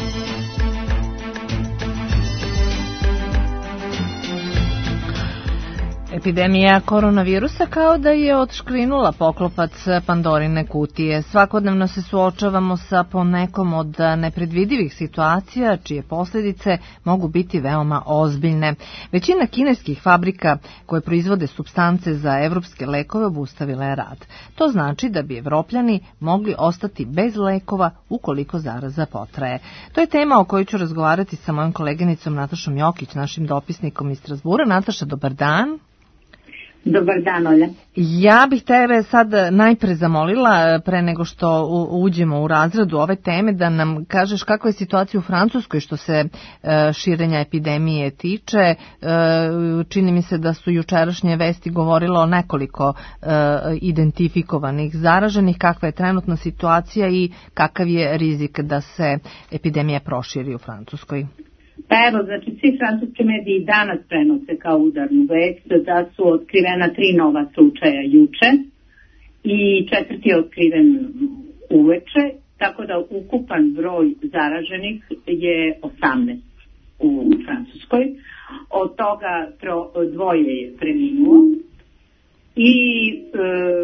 Epidemija koronavirusa kao da je otškrinula poklopac Pandorine kutije. Svakodnevno se suočavamo sa ponekom od nepredvidivih situacija, čije posljedice mogu biti veoma ozbiljne. Većina kineskih fabrika koje proizvode supstance za evropske lekove obustavila je rad. To znači da bi Evropljani mogli ostati bez lekova ukoliko zaraza potraje. To je tema o kojoj ću razgovarati sa mojom koleginicom Natašom Jokić, našim dopisnikom iz Strasbura. Nataša, dobar dan. Dobar dan, Olja. Ja bih tebe sad najpre zamolila, pre nego što uđemo u razradu ove teme, da nam kažeš kakva je situacija u Francuskoj što se širenja epidemije tiče. Čini mi se da su jučerašnje vesti govorile o nekoliko identifikovanih zaraženih. Kakva je trenutna situacija i kakav je rizik da se epidemija proširi u Francuskoj? Pa evo, znači svi francuski mediji danas prenose kao udarnu vest da su otkrivena tri nova slučaja juče i četvrti je otkriven uveče, tako da ukupan broj zaraženih je osamnaest u Francuskoj. Od toga tro, dvoje je preminulo i e,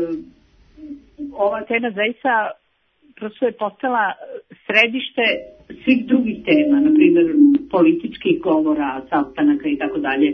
ova tema zaista prosto je postala središte svih drugih tema, na primjer političkih govora, sastanaka i tako dalje.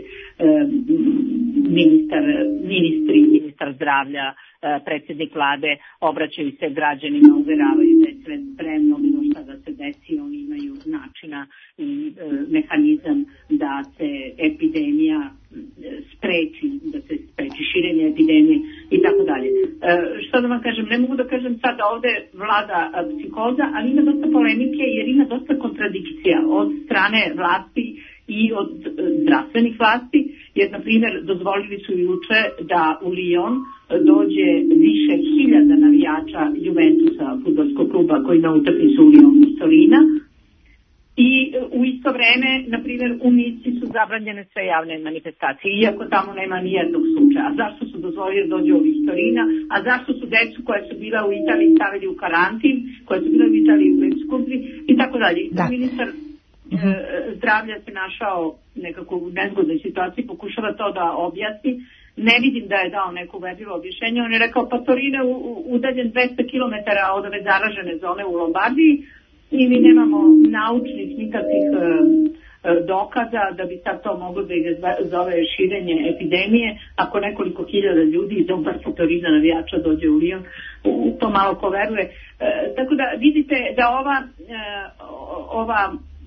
Ministar, ministri, ministar zdravlja, predsjednik vlade obraćaju se građanima, uveravaju da je sve spremno, bilo šta da se desi, oni imaju načina i mehanizam da se epidemija spreči, da se spreči širenje epidemije i tako dalje. Što da vam kažem, ne mogu da kažem sad da ovde vlada psihoza, ali ima dosta polemike jer ima dosta kontradikcija od strane vlasti i od zdravstvenih vlasti, jer na primjer dozvolili su juče da u Lyon dođe više hiljada navijača Juventusa, fudbalskog kluba koji na utakmicu u Lyonu iz Torina. I u isto vreme, na primjer, u Nici su zabranjene sve javne manifestacije, iako tamo nema ni jednog slučaja. A zašto su dozvolili da dođe ovih iz Torina? A zašto su decu koja su bila u Italiji stavili u karantin, koja su bila u Italiji u ekskurziji i tako dalje. Da. Ministar e, zdravlja se našao nekako u nezgodnoj situaciji, pokušava to da objasni. Ne vidim da je dao neko ubedljivo objašnjenje. On je rekao, pa Torino je udaljen dvesta kilometara od ove zaražene zone u Lombardiji, i mi nemamo naučnih nikakvih e, dokaza da bi sad to moglo da ide zove širenje epidemije. Ako nekoliko hiljada ljudi iz obarstva Torina navijača dođe u Lyon, u to malo ko veruje. E, tako da vidite da ova, e, ova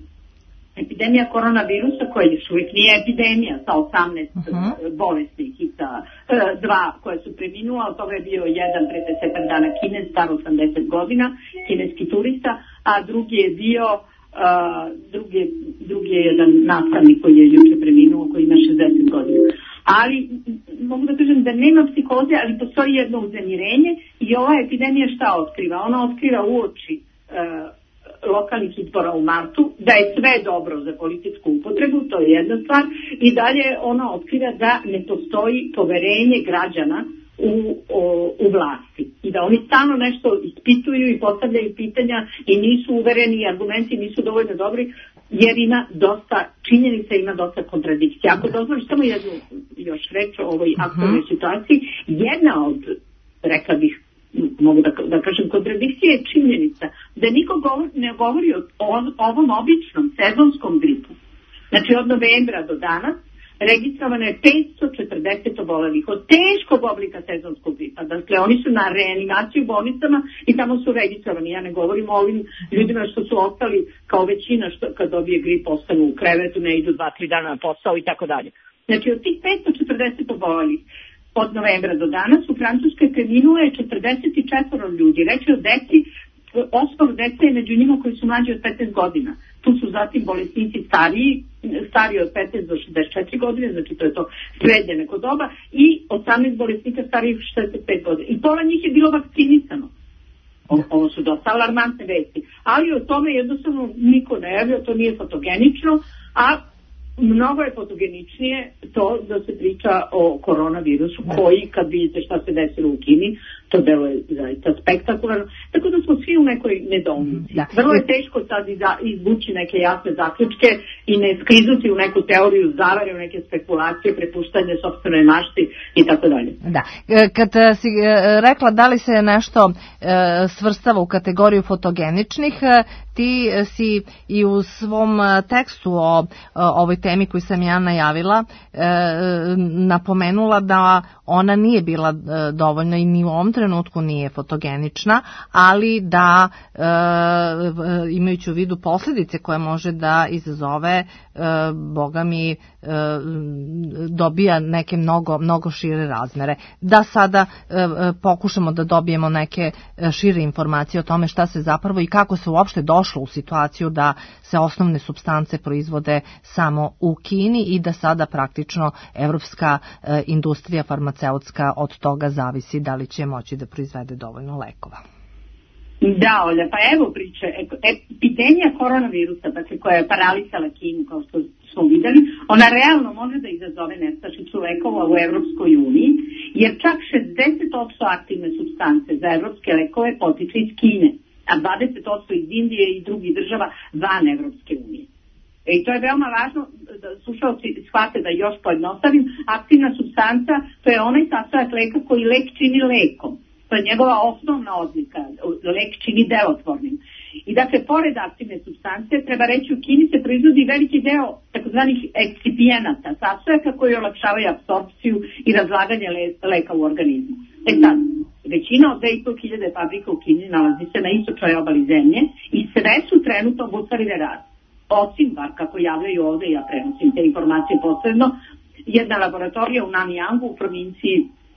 epidemija koronavirusa, koja još uvijek nije epidemija, sa osamnaest uh-huh. bolesnih i sa e, dva koje su preminula, od toga je bio jedan pre desetak dana Kinez, star osamdeset godina, kineski turista, a drugi je bio uh, drugi, drugi je jedan nastavnik koji je juče preminuo, koji ima šezdeset godina. Ali mogu da kažem da nema psihoze, ali postoji jedno uznemirenje i ova epidemija šta otkriva? Ona otkriva uoči uh, lokalnih izbora u martu, da je sve dobro za političku upotrebu, to je jedna stvar, i dalje ona otkriva da ne postoji poverenje građana U, o, u vlasti i da oni stalno nešto ispituju i postavljaju pitanja i nisu uvereni i argumenti nisu dovoljno dobri jer ima dosta činjenica, ima dosta kontradikcija. Ako dozvoliš samo jednu još reč o ovoj aktualnoj uh-huh. situaciji, jedna od, rekla bih, mogu da, da kažem, kontradikcija je činjenica da niko govor, ne govori o, o ovom običnom sezonskom gripu. Znači od novembra do danas registrovano je petsto četrdeset obolelih od teškog oblika sezonskog gripa. Dakle, oni su na reanimaciju u bolnicama i tamo su registrovani. Ja ne govorim o ovim ljudima što su ostali kao većina što kad dobije grip ostanu u krevetu, ne idu dva, tri dana na posao i tako dalje. Znači, od tih petsto četrdeset obolelih od novembra do danas u Francuskoj preminulo je četrdeset četiri ljudi. Reći o deci, osmoro dece je među njima koji su mlađi od petnaest godina. Tu su zatim bolesnici stariji, stariji od petnaest do šezdeset četiri godine, znači to je to srednje neko doba, i osamnaest bolesnika starijih od šezdeset pet godina. I pola njih je bilo vakcinisano. O, ovo su dosta alarmantne vesti. Ali o tome jednostavno niko ne javlja, to nije fotogenično, a mnogo je fotogeničnije to da se priča o koronavirusu koji, kad vidite šta se desilo u Kini, To delo je zaista spektakularno. Tako da smo svi u nekoj nedoumici. Da. Vrlo je teško sad izvući neke jasne zaključke i ne sklizuti u neku teoriju zavere, u neke spekulacije, prepuštanje sopstvenoj mašti i tako dalje. Da. Kad si rekla da li se nešto svrstava u kategoriju fotogeničnih, ti si i u svom tekstu o ovoj temi koju sam ja najavila napomenula da ona nije bila dovoljna i ni u ovom trenutku nije fotogenična, ali da imajući u vidu posljedice koje može da izazove, boga mi dobija neke mnogo, mnogo šire razmere. Da sada pokušamo da dobijemo neke šire informacije o tome šta se zapravo i kako se uopšte došlo u situaciju da se osnovne supstance proizvode samo u Kini i da sada praktično evropska industrija farmaceutska od toga zavisi da li će moći da proizvede dovoljno lekova. Da, Olja, pa evo priče. Epidemija koronavirusa, dakle, koja je paralisala Kinu, kao što smo videli, ona realno može da izazove nestašicu lekova u Evropskoj uniji, jer čak šezdeset posto aktivne supstance za evropske lekove potiče iz Kine, a dvadeset posto iz Indije i drugih država van Evropske unije. I to je veoma važno da slušalci shvate, da još pojednostavim. Aktivna supstanca, to je onaj sastojak leka koji lek čini lekom. To je njegova osnovna odlika, lek čini delotvornim. I dakle, pored aktivne supstance, treba reći, u Kini se proizvodi veliki deo takozvanih ekscipijenata, sastojaka koji olakšavaju apsorpciju i razlaganje le, leka u organizmu. E sad, većina od dve i po hiljade fabrika u Kini nalazi se na istočnoj obali zemlje i sve su trenutno obustavile rad. Osim, bar kako javljaju ovde, ja prenosim te informacije posredno, jedna laboratorija u Nanyangu u provinciji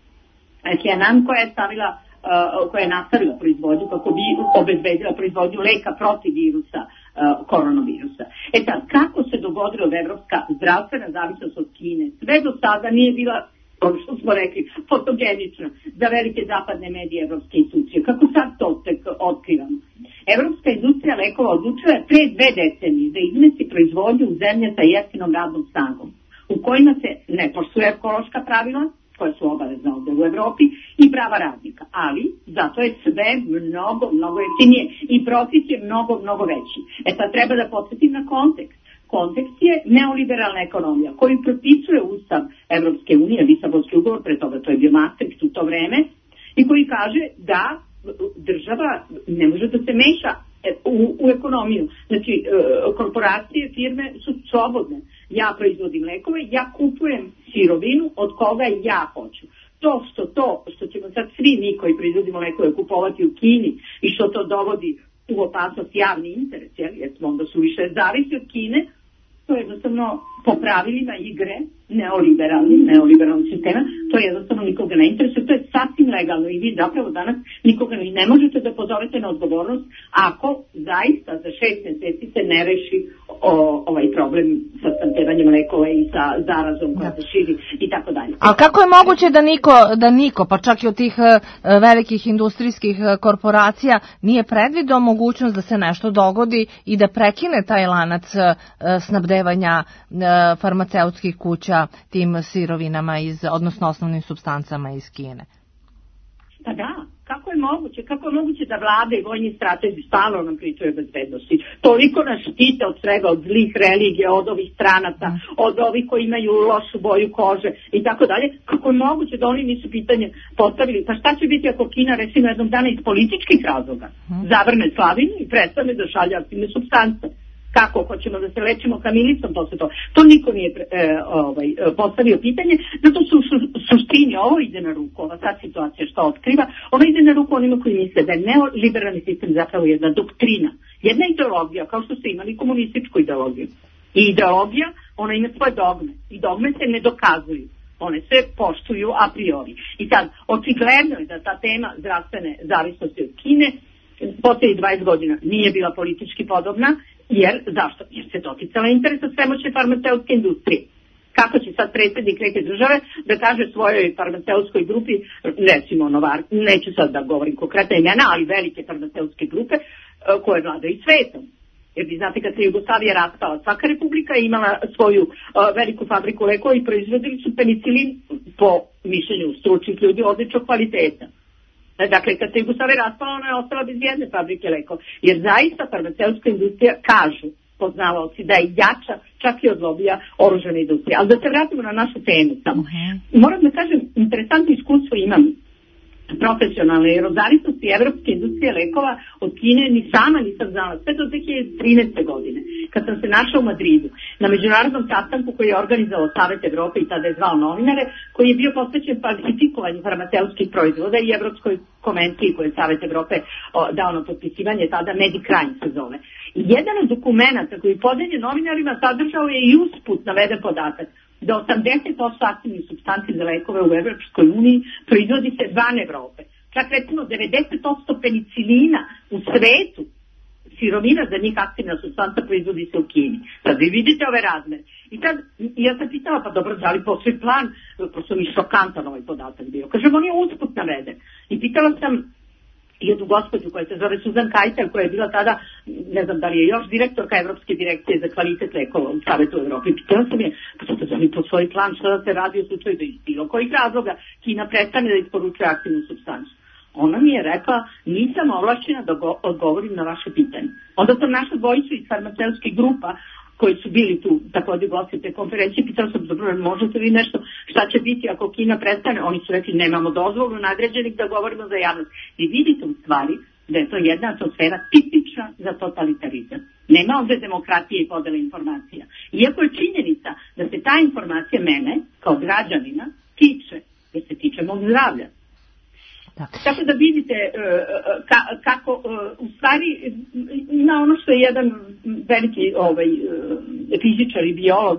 Henan koja je stavila, uh, koja je nastavila proizvodnju kako bi obezbedila proizvodnju leka protiv virusa, uh, koronavirusa. E sad, kako se dogodilo da evropska zdravstvena zavisnost od Kine sve do sada nije bila, što smo rekli, fotogenična za velike zapadne medije i evropske institucije? Kako sad to tek otkrivamo? Evropska industrija lekova odlučila je pre dve decenije da izmesti proizvodnju u zemlje sa jeftinom radnom snagom, u kojima se ne poštuje ekološka pravila, koje su obavezne ovde u Evropi, i prava radnika. Ali, zato je sve mnogo, mnogo jeftinije i profit je mnogo, mnogo veći. E sad treba da podsjetim na kontekst. Kontekst je neoliberalna ekonomija koju propisuje Ustav Evropske unije, Lisabonski ugovor, pre toga to je bio Maastricht u to vreme, i koji kaže da država ne može da se meša u, u ekonomiju. Znači, korporacije, firme su slobodne. Ja proizvodim lekove, ja kupujem sirovinu od koga ja hoću. To što to, što ćemo sad svi mi koji proizvodimo lekove kupovati u Kini i što to dovodi u opasnost javni interes, jer smo onda su više zavisi od Kine, to je jednostavno po pravilima igre neoliberalnim, neoliberalnim sistema, to je jednostavno nikoga ne interesuje, to je sasvim legalno i vi zapravo danas nikoga ne možete da pozovete na odgovornost ako zaista za šest meseci se ne reši o, ovaj problem sa snabdevanjem lekova i sa zarazom koja se širi i tako dalje. A kako je moguće da niko, da niko, pa čak i od tih velikih industrijskih korporacija nije predvideo mogućnost da se nešto dogodi i da prekine taj lanac snabdevanja farmaceutskih kuća tim sirovinama, iz, odnosno osnovnim supstancama iz Kine? Pa da, kako je moguće? Kako je moguće da vlade i vojni stratezi stalno nam pričaju o bezbednosti? Toliko nas štite od svega, od zlih religija, od ovih stranaca, od ovih koji imaju lošu boju kože i tako dalje. Kako je moguće da oni nisu pitanje postavili? Pa šta će biti ako Kina, recimo, jednog dana iz političkih razloga zavrne slavinu i prestane da šalje aktivne supstance? Kako hoćemo da se lečimo kamilisom posle to? To niko nije e, ovaj, postavio pitanje, zato su u su, suštini ovo ide na ruku, ova ta situacija što otkriva, ovo ide na ruku onima koji misle da je neoliberalni sistem zapravo jedna doktrina, jedna ideologija, kao što ste imali komunističku ideologiju. I ideologija, ona ima svoje dogme, i dogme se ne dokazuju, one se poštuju a priori. I sad, očigledno je da ta tema zdravstvene zavisnosti od Kine posljednjih dvadeset godina nije bila politički podobna. Jer, zašto? Jer se doticala interesa svemoćne farmaceutske industrije. Kako će sad predsjednik neke države da kaže svojoj farmaceutskoj grupi, recimo Novar, neću sad da govorim konkretna imena, ali velike farmaceutske grupe koje vladaju svetom. Jer vi znate kad se Jugoslavija raspala, svaka republika je imala svoju uh, veliku fabriku lekova i proizvodili su penicilin po mišljenju stručnih ljudi odličnog kvaliteta. Dakle, kad se Jugoslavija raspala, ona je ostala bez jedne fabrike lekova. Jer zaista farmaceutska industrija, kažu poznavaoci, da je jača čak i od lobija oružane industrije. Ali da se vratimo na našu temu samo. Moram da kažem, interesantno iskustvo imam profesionalne, jer o zavisnosti evropske industrije lekova od Kine ni sama nisam znala, sve do dve hiljade trinaeste. godine, kad sam se našla u Madridu, na međunarodnom sastanku koji je organizovao Savet Evrope i tada je zvao novinare, koji je bio posvećen falsifikovanju farmaceutskih proizvoda i Evropskoj konvenciji koju je Savet Evrope dao na potpisivanje, tada Medicrime se zove. I jedan od dokumenta koji je podeljen novinarima sadržao je i usput naveden podatak da osamdeset posto aktivnih supstanci za lekove u Evropskoj uniji proizvodi se van Evrope. Čak recimo devedeset posto penicilina u svetu, sirovina za njih aktivna supstanca, proizvodi se u Kini. Sad vi vidite ove razmere. I sad ja sam pitala, pa dobro, da li postoji plan, prosto mi šokantan ovaj podatak bio. Kažem, on je usput naveden. I pitala sam i jednu gospođu koja se zove Suzan Kajtel, koja je bila tada, ne znam da li je još direktorka Evropske direkcije za kvalitet lekova u Savetu Evrope. Pitala sam je, pa što da li postoji plan, što da se radi u slučaju da iz bilo kojih razloga Kina prestane da isporučuje aktivnu supstancu. Ona mi je rekla, nisam ovlašćena da go, odgovorim na vaše pitanje. Onda sam našla dvojicu iz farmaceutskih grupa koji su bili tu također gosti te konferencije, pitala sam, dobro, možete vi nešto, šta će biti ako Kina prestane? Oni su rekli, nemamo dozvolu nadređenih da govorimo za javnost. I vidite u stvari da je to jedna atmosfera tipična za totalitarizam. Nema ovdje demokratije i podele informacija. Iako je činjenica da se ta informacija mene, kao građanina, tiče, jer se tiče mog zdravlja. Da. Tako da vidite ka, kako u stvari na ono što je jedan veliki ovaj, fizičar i biolog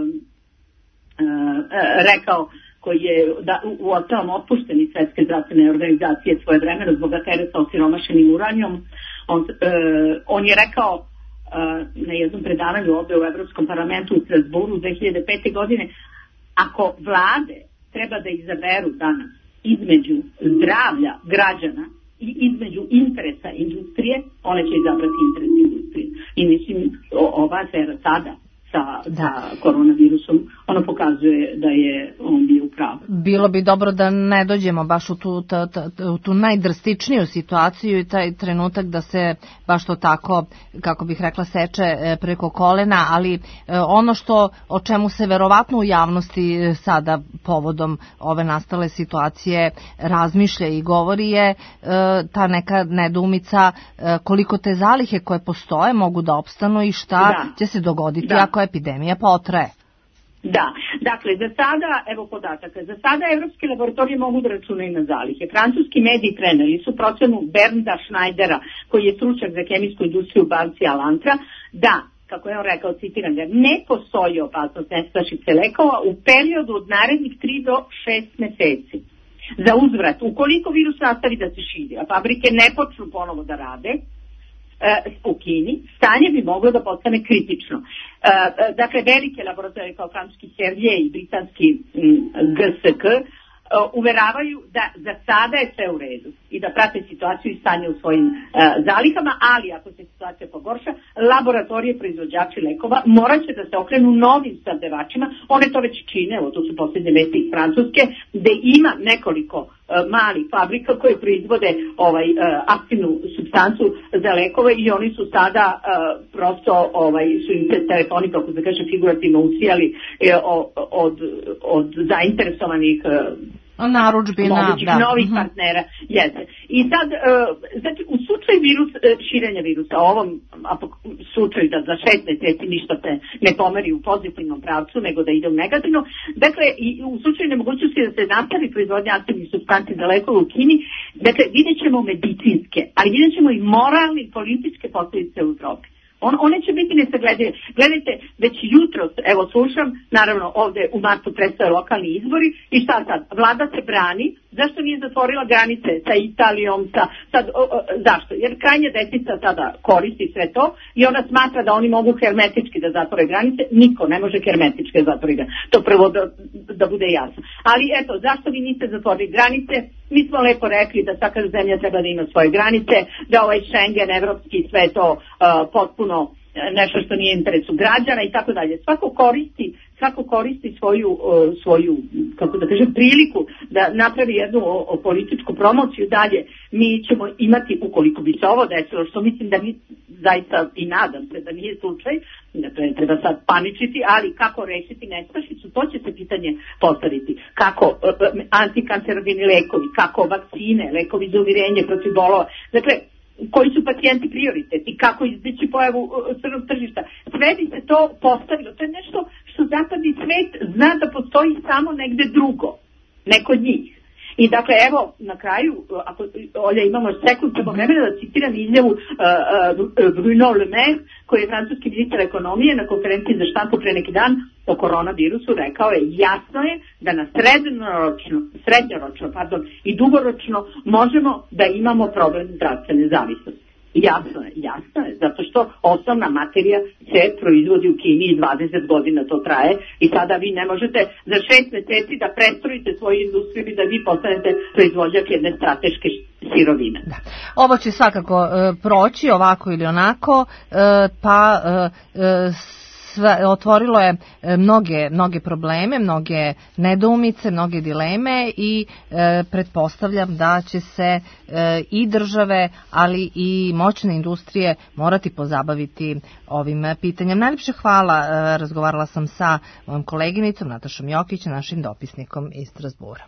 rekao, koji je da, u ostalom otpušten iz Svetske zdravstvene organizacije svoje vremena zbog afere sa osiromašenim uranijom, on, on je rekao na jednom predavanju ovdje u Evropskom parlamentu u Strasburu dve hiljade pete. godine, ako vlade treba da izaberu danas između zdravlja građana i između interesa industrije, one će izabrati interes industrije. I mislim, ova afera sada sa, sa koronavirusom, ono pokazuje da je on bio u pravu. Bilo bi dobro da ne dođemo baš u tu, ta, ta, u tu najdrastičniju situaciju i taj trenutak da se baš to tako, kako bih rekla, seče preko kolena, ali ono što, o čemu se verovatno u javnosti sada povodom ove nastale situacije razmišlja i govori je ta neka nedoumica koliko te zalihe koje postoje mogu da opstanu i šta da. će se dogoditi da. ako epidemija potraje. Da, dakle, za sada, evo podataka, za sada evropske laboratorije mogu da računaju na zalihe. Francuski mediji preneli su procenu Bernda Schneidera, koji je stručnjak za kemijsku industriju u banci Alantra, da, kako je on rekao, citiram, da ne postoji opasnost nestašice lekova u periodu od narednih tri do šest meseci. Za uzvrat, ukoliko virus nastavi da se širi, a fabrike ne počnu ponovo da rade, u Kini, stanje bi moglo da postane kritično. Dakle, velike laboratorije kao francuski Servier i britanski G S K uveravaju da za sada je sve u redu i da prate situaciju i stanje u svojim zalihama, ali ako se situacija pogorša, laboratorije proizvođači lekova morat će da se okrenu novim snabdevačima. One to već čine, evo to su posljednje vesti iz Francuske, gde ima nekoliko malih fabrika koje proizvode ovaj uh, aktivnu supstancu za lekove i oni su sada uh, prosto ovaj su im te telefoni, kako se kaže, figurativno usijali eh, od, od zainteresovanih uh, narudžbina, mogućih da. novih mm-hmm. partnera. Jeste. I sad, uh, znači, u slučaju virus, uh, širenja virusa, ovom slučaju da za šest meseci ništa se ne pomeri u pozitivnom pravcu, nego da ide u negativno, dakle, i u slučaju nemogućnosti da se nastavi proizvodnja aktivnih supstanci za lekove u Kini, dakle, vidjet ćemo medicinske, ali vidjet ćemo i moralne i političke posljedice u Evropi. On, one će biti nesagledive. Gledajte, već jutros, evo slušam, naravno ovdje u martu predstoje lokalni izbori i šta sad? Vlada se brani, zašto nije zatvorila granice sa Italijom, sa, sad, o, o, zašto? Jer krajnja desnica sada koristi sve to i ona smatra da oni mogu hermetički da zatvore granice, niko ne može hermetički da zatvori granice. To prvo da, da bude jasno. Ali eto, zašto vi niste zatvorili granice? Mi smo lepo rekli da svaka zemlja treba da ima svoje granice, da ovaj Schengen, evropski, sve to uh, potpuno nešto što nije interesu građana i tako dalje. Svako koristi svako koristi svoju, svoju, kako da kažem, priliku da napravi jednu o, o političku promociju dalje. Mi ćemo imati, ukoliko bi se ovo desilo, što mislim da mi zaista i nadam se da nije slučaj, da to je treba sad paničiti, ali kako rešiti nestašicu, to će se pitanje postaviti. Kako antikancerogeni lekovi, kako vakcine, lekovi za umirenje protiv bolova. Dakle, koji su pacijenti prioriteti, kako izbeći pojavu crnog tržišta. Sve bi se to postavilo. To je nešto što zapadni svet zna da postoji samo negde drugo, ne kod njih. I dakle, evo, na kraju, ako Olja imamo sekund prema vremena da citiram izjavu uh, uh, Bruno Le Maire, koji je francuski ministar ekonomije na konferenciji za štampu pre neki dan o koronavirusu, rekao je, jasno je da na srednjoročno, srednjoročno pardon, i dugoročno možemo da imamo problem zdravstvene zavisnosti. Jasno je, jasno je, zato što osnovna materija se proizvodi u Kini i dvadeset godina to traje i sada vi ne možete za šest meseci da prestrojite svoju industriju i da vi postanete proizvođač jedne strateške sirovine. Da. Ovo će svakako e, proći ovako ili onako, e, pa e, e, Sve, otvorilo je mnoge, mnoge probleme, mnoge nedoumice, mnoge dileme i e, pretpostavljam da će se e, i države, ali i moćne industrije morati pozabaviti ovim pitanjem. Najljepše hvala, e, razgovarala sam sa mojom koleginicom Natašom Jokić, našim dopisnikom iz Strasbura.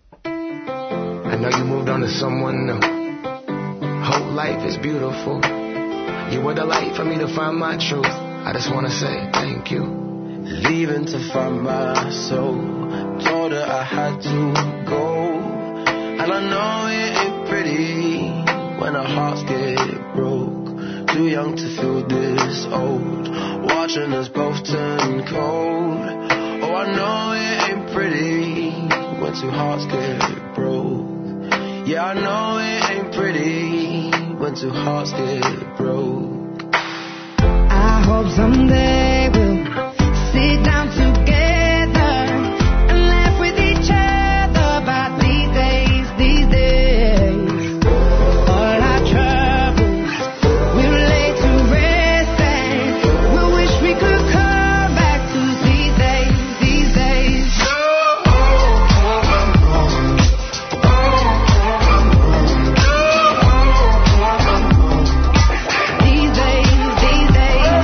I know you moved on to someone new. Whole life is beautiful. You were the light for me to find my truth. I just wanna say thank you. Leaving to find my soul. Told her I had to go. And I know it ain't pretty when our hearts get broke. Too young to feel this old. Watching us both turn cold. Oh, I know it ain't pretty when two hearts get broke. Yeah, I know it ain't pretty when two hearts get broke. I hope someday we'll sit down together and laugh with each other about these days, these days. All our troubles we'll lay to rest and we'll wish we could come back to these days, these days. These days, these days.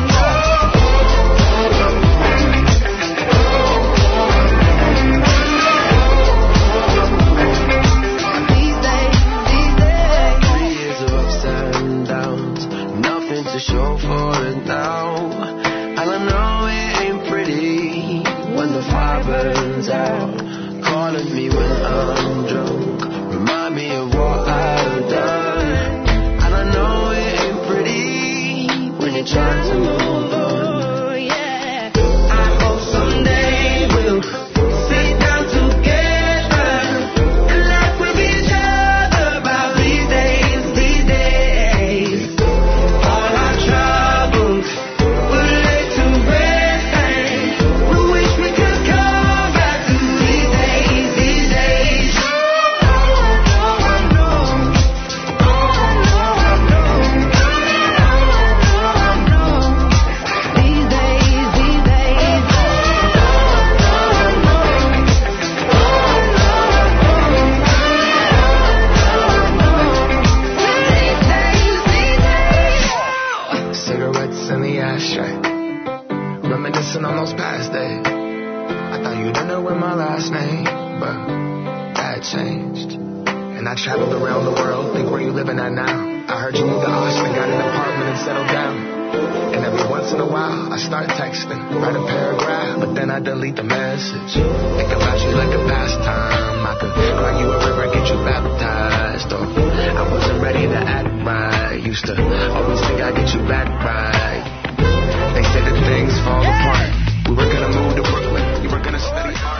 To show for it now. And I know it ain't pretty when the fire burns out. Calling me when I'm drunk, remind me of what I've done. And I know it ain't pretty when you're trying to move on. Yeah, I hope someday we'll sit down together and laugh with each other about these days, these days. Reminiscing on those past days. I thought you didn't know when my last name, but that changed. And I traveled around the world, think where you living at now. I heard you moved to Austin, got an apartment and settled down. And every once in a while, I start texting, write a paragraph, but then I delete the message. Think about you like a pastime. I could cry you a river, get you baptized. Or I wasn't ready to act right. Used to always think I'd get you back right. They said that things fall apart. We were gonna move to Brooklyn. We were gonna study hard.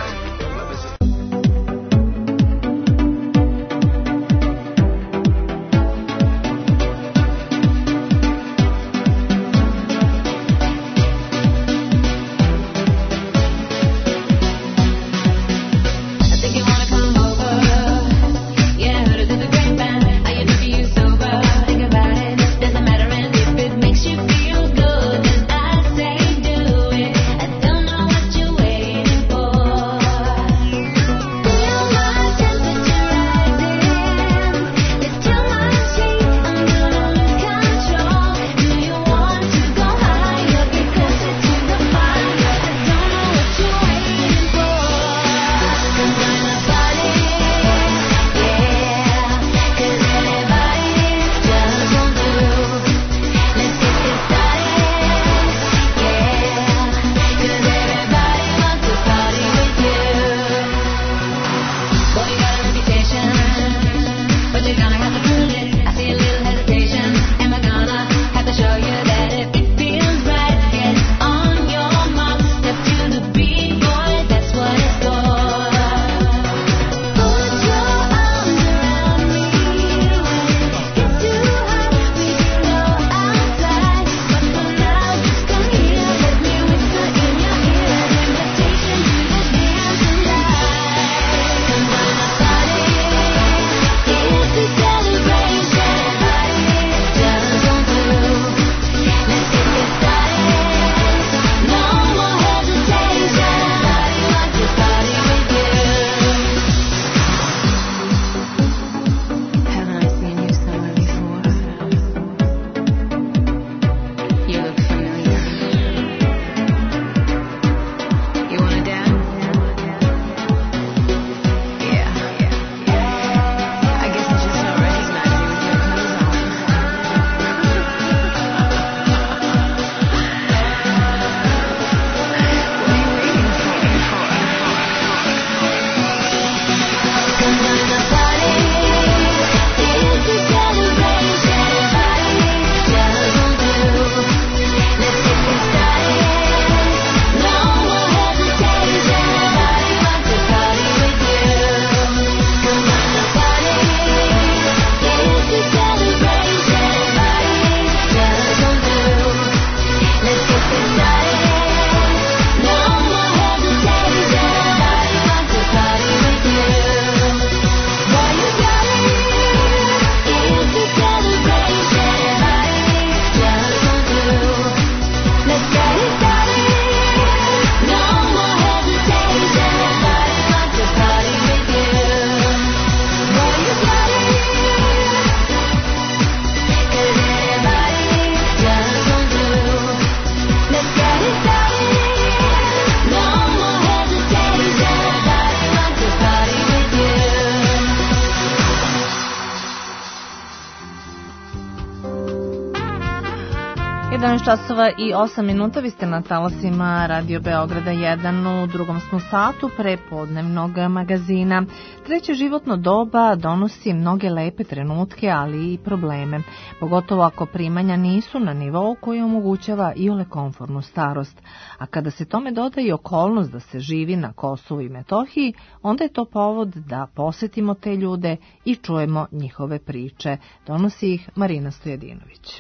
sedamnaest časova i osam minuta, vi ste na talasima Radio Beograda jedan, u drugom smo satu prepodnevnog magazina. Treće životno doba donosi mnoge lepe trenutke, ali i probleme, pogotovo ako primanja nisu na nivou koji omogućava iole komfortnu starost. A kada se tome doda i okolnost da se živi na Kosovu i Metohiji, onda je to povod da posetimo te ljude i čujemo njihove priče. Donosi ih Marina Stojedinović.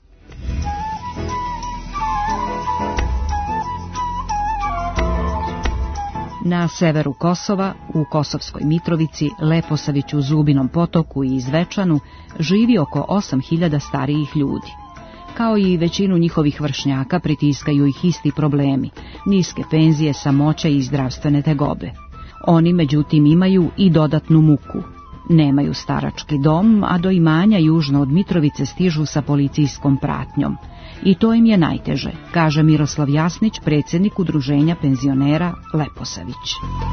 Na severu Kosova, u Kosovskoj Mitrovici, Leposaviću, Zubinom Potoku i Zvečanu živi oko osam hiljada starijih ljudi. Kao i većinu njihovih vršnjaka pritiskaju ih isti problemi, niske penzije, samoća i zdravstvene tegobe. Oni međutim imaju i dodatnu muku. Nemaju starački dom, a do imanja južno od Mitrovice stižu sa policijskom pratnjom. I to im je najteže, kaže Miroslav Jasnić, predsjednik udruženja penzionera Leposavić.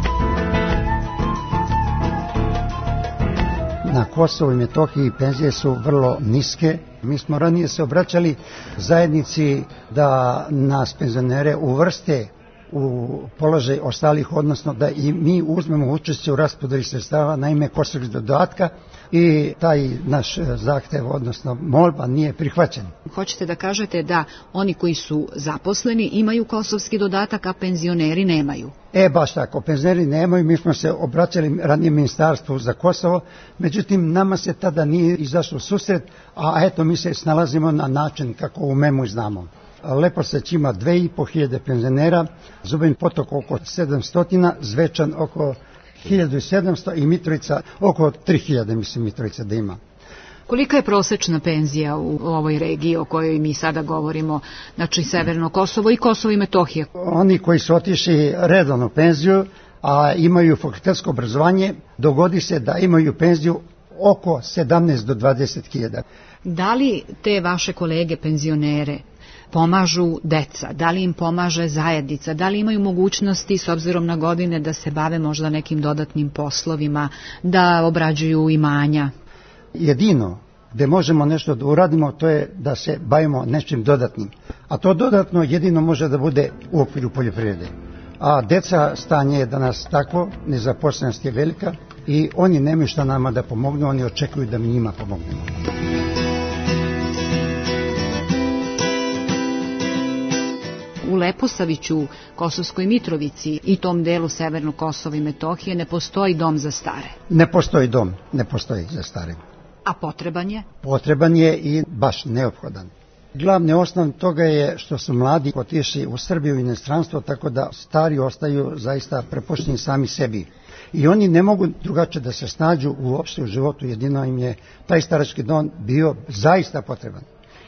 Na Kosovu i Metohiji penzije su vrlo niske. Mi smo ranije se obraćali zajednici da nas penzionere uvrste u položaj ostalih, odnosno da i mi uzmemo učešće u raspodjeli sredstava na ime kosovskog dodatka, i taj naš zahtev, odnosno molba, nije prihvaćen. Hoćete da kažete da oni koji su zaposleni imaju kosovski dodatak, a penzioneri nemaju? E, baš tako, penzioneri nemaju. Mi smo se obraćali ranije ministarstvu za Kosovo, međutim nama se tada nije izašlo susret, a eto mi se snalazimo na način kako umemo i znamo. Leposaveć ima dve i po hiljade penzionera, Zubin Potok oko sedamsto, Zvečan oko hiljadu sedamsto i Mitrovica oko tri hiljade, mislim, Mitrovica da ima. Kolika je prosečna penzija u ovoj regiji o kojoj mi sada govorimo, znači Severno Kosovo i Kosovo i Metohija? Oni koji su otišli redovnu penziju, a imaju fakultetsko obrazovanje, dogodi se da imaju penziju oko sedamnaest do dvadeset hiljada. Da li te vaše kolege penzionere pomažu deca, da li im pomaže zajednica, da li imaju mogućnosti s obzirom na godine da se bave možda nekim dodatnim poslovima, da obrađuju imanja? Jedino gde možemo nešto da uradimo, to je da se bavimo nečim dodatnim. A to dodatno jedino može da bude u okviru poljoprivrede. A deca, stanje je danas takvo, nezaposlenost je velika i oni nemaju šta nama da pomognu, oni očekuju da mi njima pomognemo. U Leposaviću, Kosovskoj Mitrovici i tom delu Severnog Kosova i Metohije ne postoji dom za stare? Ne postoji dom, ne postoji za stare. A potreban je? Potreban je i baš neophodan. Glavni osnov toga je što su mladi otišli u Srbiju i inostranstvo, tako da stari ostaju zaista prepušteni sami sebi. I oni ne mogu drugačije da se snađu uopšte u životu, jedino im je taj starački dom bio zaista potreban.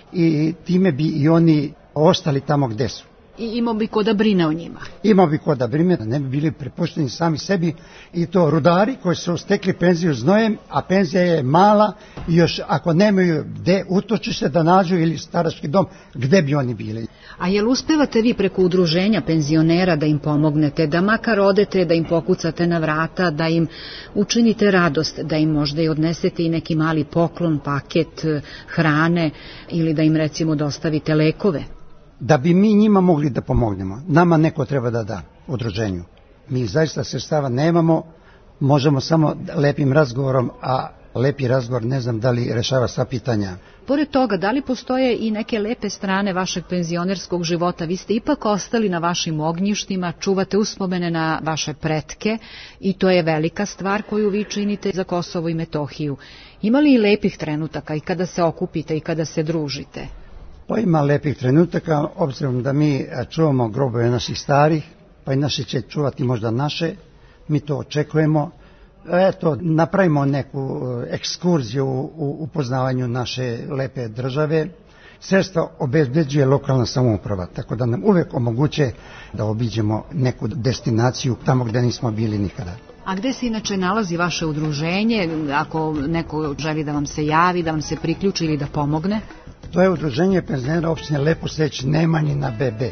I time bi i oni ostali tamo gde su. I imao bi ko da brine o njima. Imao bi ko da brine, da ne bi bili prepušteni sami sebi, i to rudari koji su stekli penziju znojem, a penzija je mala i još ako nemaju gde utočište da nađu ili starački dom, gde bi oni bili. A jel uspevate vi preko udruženja penzionera da im pomognete, da makar odete, da im pokucate na vrata, da im učinite radost, da im možda i odnesete i neki mali poklon, paket hrane ili da im recimo dostavite lekove? Da bi mi njima mogli da pomognemo, nama neko treba da da udruženju. Mi zaista sredstava nemamo, možemo samo lepim razgovorom, a lepi razgovor ne znam da li rešava sva pitanja. Pored toga, da li postoje i neke lepe strane vašeg penzionerskog života? Vi ste ipak ostali na vašim ognjištima, čuvate uspomene na vaše pretke i to je velika stvar koju vi činite za Kosovo i Metohiju. Ima li i lepih trenutaka i kada se okupite i kada se družite? Pa ima lepih trenutaka, obzirom da mi čuvamo grobove naših starih, pa i naši će čuvati možda naše, mi to očekujemo. Eto, napravimo neku ekskurziju u upoznavanju naše lepe države. Sredstva obezbeđuje lokalna samouprava, tako da nam uvek omoguće da obiđemo neku destinaciju tamo gde nismo bili nikada. A gde se inače nalazi vaše udruženje, ako neko želi da vam se javi, da vam se priključi ili da pomogne? To je udruženje penzionera opštine Leposaveć Nemanjina be be.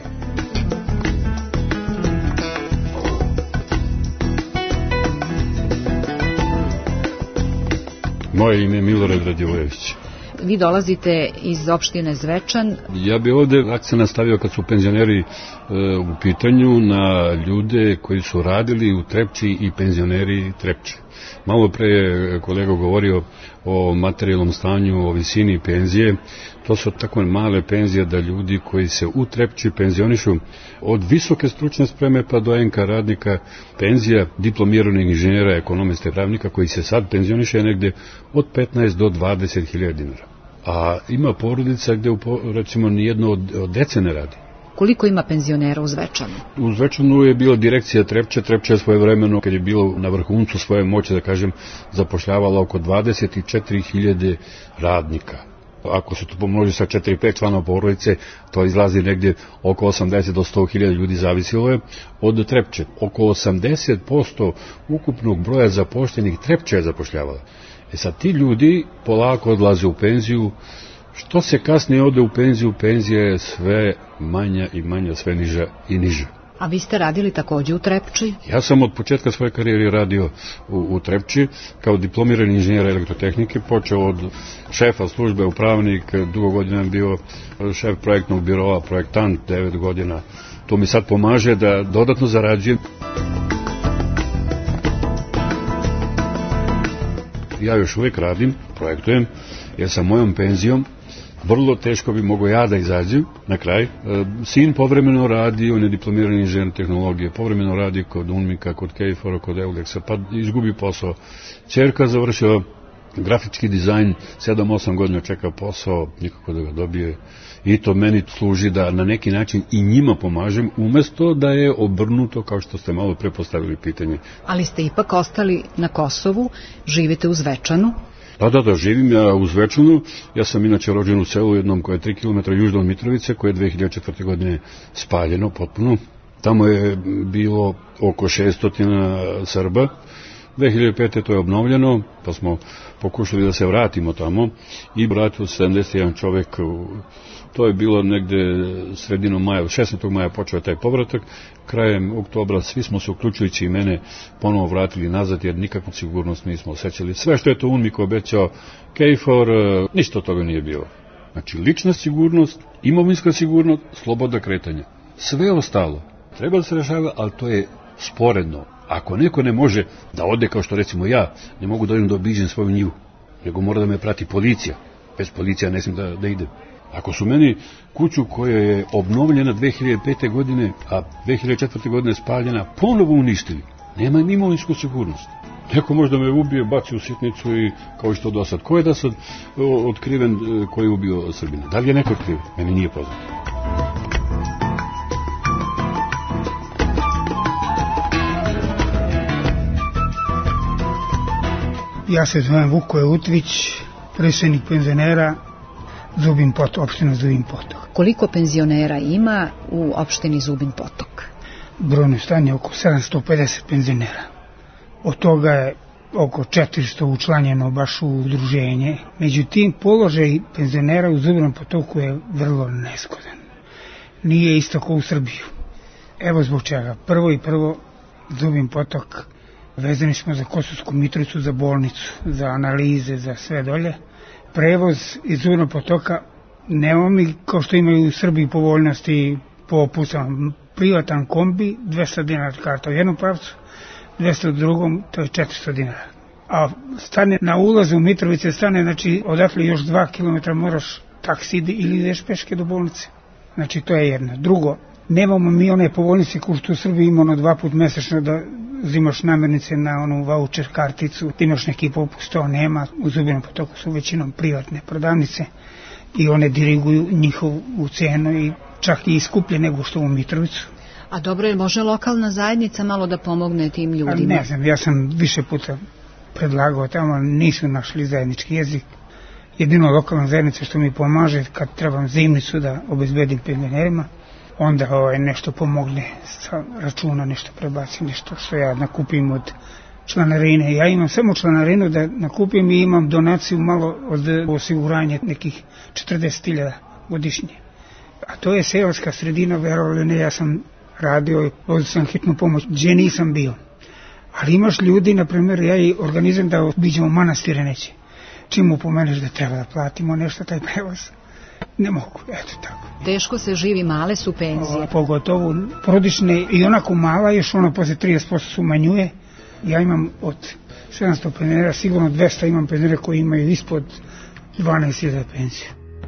Moje ime je Milorad Radivojević. Vi dolazite iz opštine Zvečan. Ja bih ovde akcent nastavio kad su penzioneri e, u pitanju na ljude koji su radili u Trepči i penzioneri Trepče. Malo pre je kolega govorio o materijalnom stanju, o visini penzije. To su tako male penzije da ljudi koji se u Trepči penzionišu od visoke stručne spreme pa do enka radnika, penzija diplomiranih inženjera, ekonomista i pravnika koji se sad penzioniše negde od petnaest do dvadeset hiljada dinara. A ima porodica gde recimo nijedno od, od dece ne radi. Koliko ima penzionera u Zvečanu? U Zvečanu je bila direkcija Trepče. Trepče je svojevremeno, kad je bilo na vrhuncu svoje moći, da kažem, zapošljavala oko dvadeset četiri hiljade radnika. Ako se to pomnoži sa četiri pet članova porodice, to izlazi negdje oko osamdeset do sto hiljada ljudi, zavisilo je od Trepče. Oko osamdeset posto ukupnog broja zapošljenih Trepče je zapošljavala. E sad, ti ljudi polako odlaze u penziju. Što se kasnije ode u penziju, penzija je sve manja i manja, sve niža i niža. A vi ste radili takođe u Trepči? Ja sam od početka svoje karijere radio u, u Trepči kao diplomirani inženjer elektrotehnike, počeo od šefa službe, upravnik, dugo godina bio šef projektnog biroa, projektant, devet godina. To mi sad pomaže da dodatno zarađujem. Ja još uvijek radim, projektujem, jer sa mojom penzijom vrlo teško bi mogo ja da izađem na kraj. Sin povremeno radi, on je diplomirani inženjer tehnologije, povremeno radi kod Unmika, kod Kejfora, kod Euleksa, pa izgubi posao. Ćerka završila grafički dizajn, sedam osam godina čeka posao, nikako da ga dobije. I to meni služi da na neki način i njima pomažem, umesto da je obrnuto, kao što ste malo pre postavili pitanje. Ali ste ipak ostali na Kosovu, živite u Zvečanu. Da, da, da, živim ja u Zvečanu. Ja sam inače rođen u selu jednom koje je tri kilometra južno od Mitrovice, koje je dve hiljade četvrte. godine spaljeno potpuno. Tamo je bilo oko šesto Srba. dve hiljade pete. to je obnovljeno, pa smo pokušali da se vratimo tamo i vratio sedamdeset jedan čovek. To je bilo negde sredinom maja, šesnaestog maja počeo taj povratak. Krajem oktobra svi smo se, uključujući i mene, ponovo vratili nazad, jer nikakvu sigurnost nismo osjećali. Sve što je to Unmik obećao, Kejfor, ništa od toga nije bilo. Znači, lična sigurnost, imovinska sigurnost, sloboda kretanja. Sve ostalo treba da se rešava, ali to je sporedno. Ako neko ne može da ode, kao što recimo ja, ne mogu da odem da obiđem svoju njivu, nego mora da me prati policija. Bez policija ne smijem da, da idem. Ako su meni kuću koja je obnovljena dve hiljade pete. godine, a dve hiljade četvrte. godine spaljena, ponovo uništili, nema ni imovinsku sigurnost. Neko možda me ubije, baci u sitnicu i kao što do sad. Ko je da sad otkriven ko je ubio Srbina? Da li je neko otkriven? Meni nije poznato. Ja se zovem Vukoje Utvić, predsjednik penzionera Zubin Potok, opština Zubin Potok. Koliko penzionera ima u opštini Zubin Potok? Brojno stanje oko sedamsto pedeset penzionera. Od toga je oko četiristo učlanjeno baš u udruženje. Međutim, položaj penzionera u Zubinom Potoku je vrlo neskodan. Nije isto kao u Srbiju. Evo zbog čega. Prvo i prvo, Zubin Potok, vezani smo za Kosovsku Mitrovicu, za bolnicu, za analize, za sve dolje. Prevoz iz Zubinog Potoka nema mi kao što imaju u Srbiji povoljnosti po opusama. Privatan kombi, dvesta dinara karta u jednom pravcu, dvesta u drugom, to je četiristo dinara. A stane na ulazu u Mitrovice, stane, znači odatle još dva kilometra moraš taksi ili ideš peške do bolnice. Znači to je jedno. Drugo, nemamo mi one povoljnice kao što u Srbiji ima ono dva put mesečno da uzimaš namirnice na onu voucher karticu, ti imaš neki popust, to nema. U Zubinom Potoku su većinom privatne prodavnice i one diriguju njihovu cenu i čak i skuplje nego što u Mitrovicu. A dobro, je može lokalna zajednica malo da pomogne tim ljudima? A ne znam, ja sam više puta predlagao tamo, nisu našli zajednički jezik. Jedino lokalna zajednica što mi pomaže kad trebam zimnicu da obezbedim penzionerima, onda ovaj, nešto pomogne sa računa, nešto prebacim, nešto što ja nakupim od članarine. Ja imam samo članarinu da nakupim i imam donaciju malo od osiguranja nekih četrdeset hiljada godišnje. A to je seoska sredina, verovali ne, ja sam radio i vozio sam hitnu pomoć, gdje nisam bio. Ali imaš ljudi, na primjer, ja i organizujem da obiđemo manastire neće. čim upomeneš da treba da platimo nešto taj prevoz, ne mogu, eto tako. Teško se živi, male su penzije. O, pogotovo porodične i onako mala, još ona posle trideset posto se umanjuje. Ja imam od sedamsto penzionera, sigurno dvesta imam penzionera koji imaju ispod dvanaest hiljada penzija.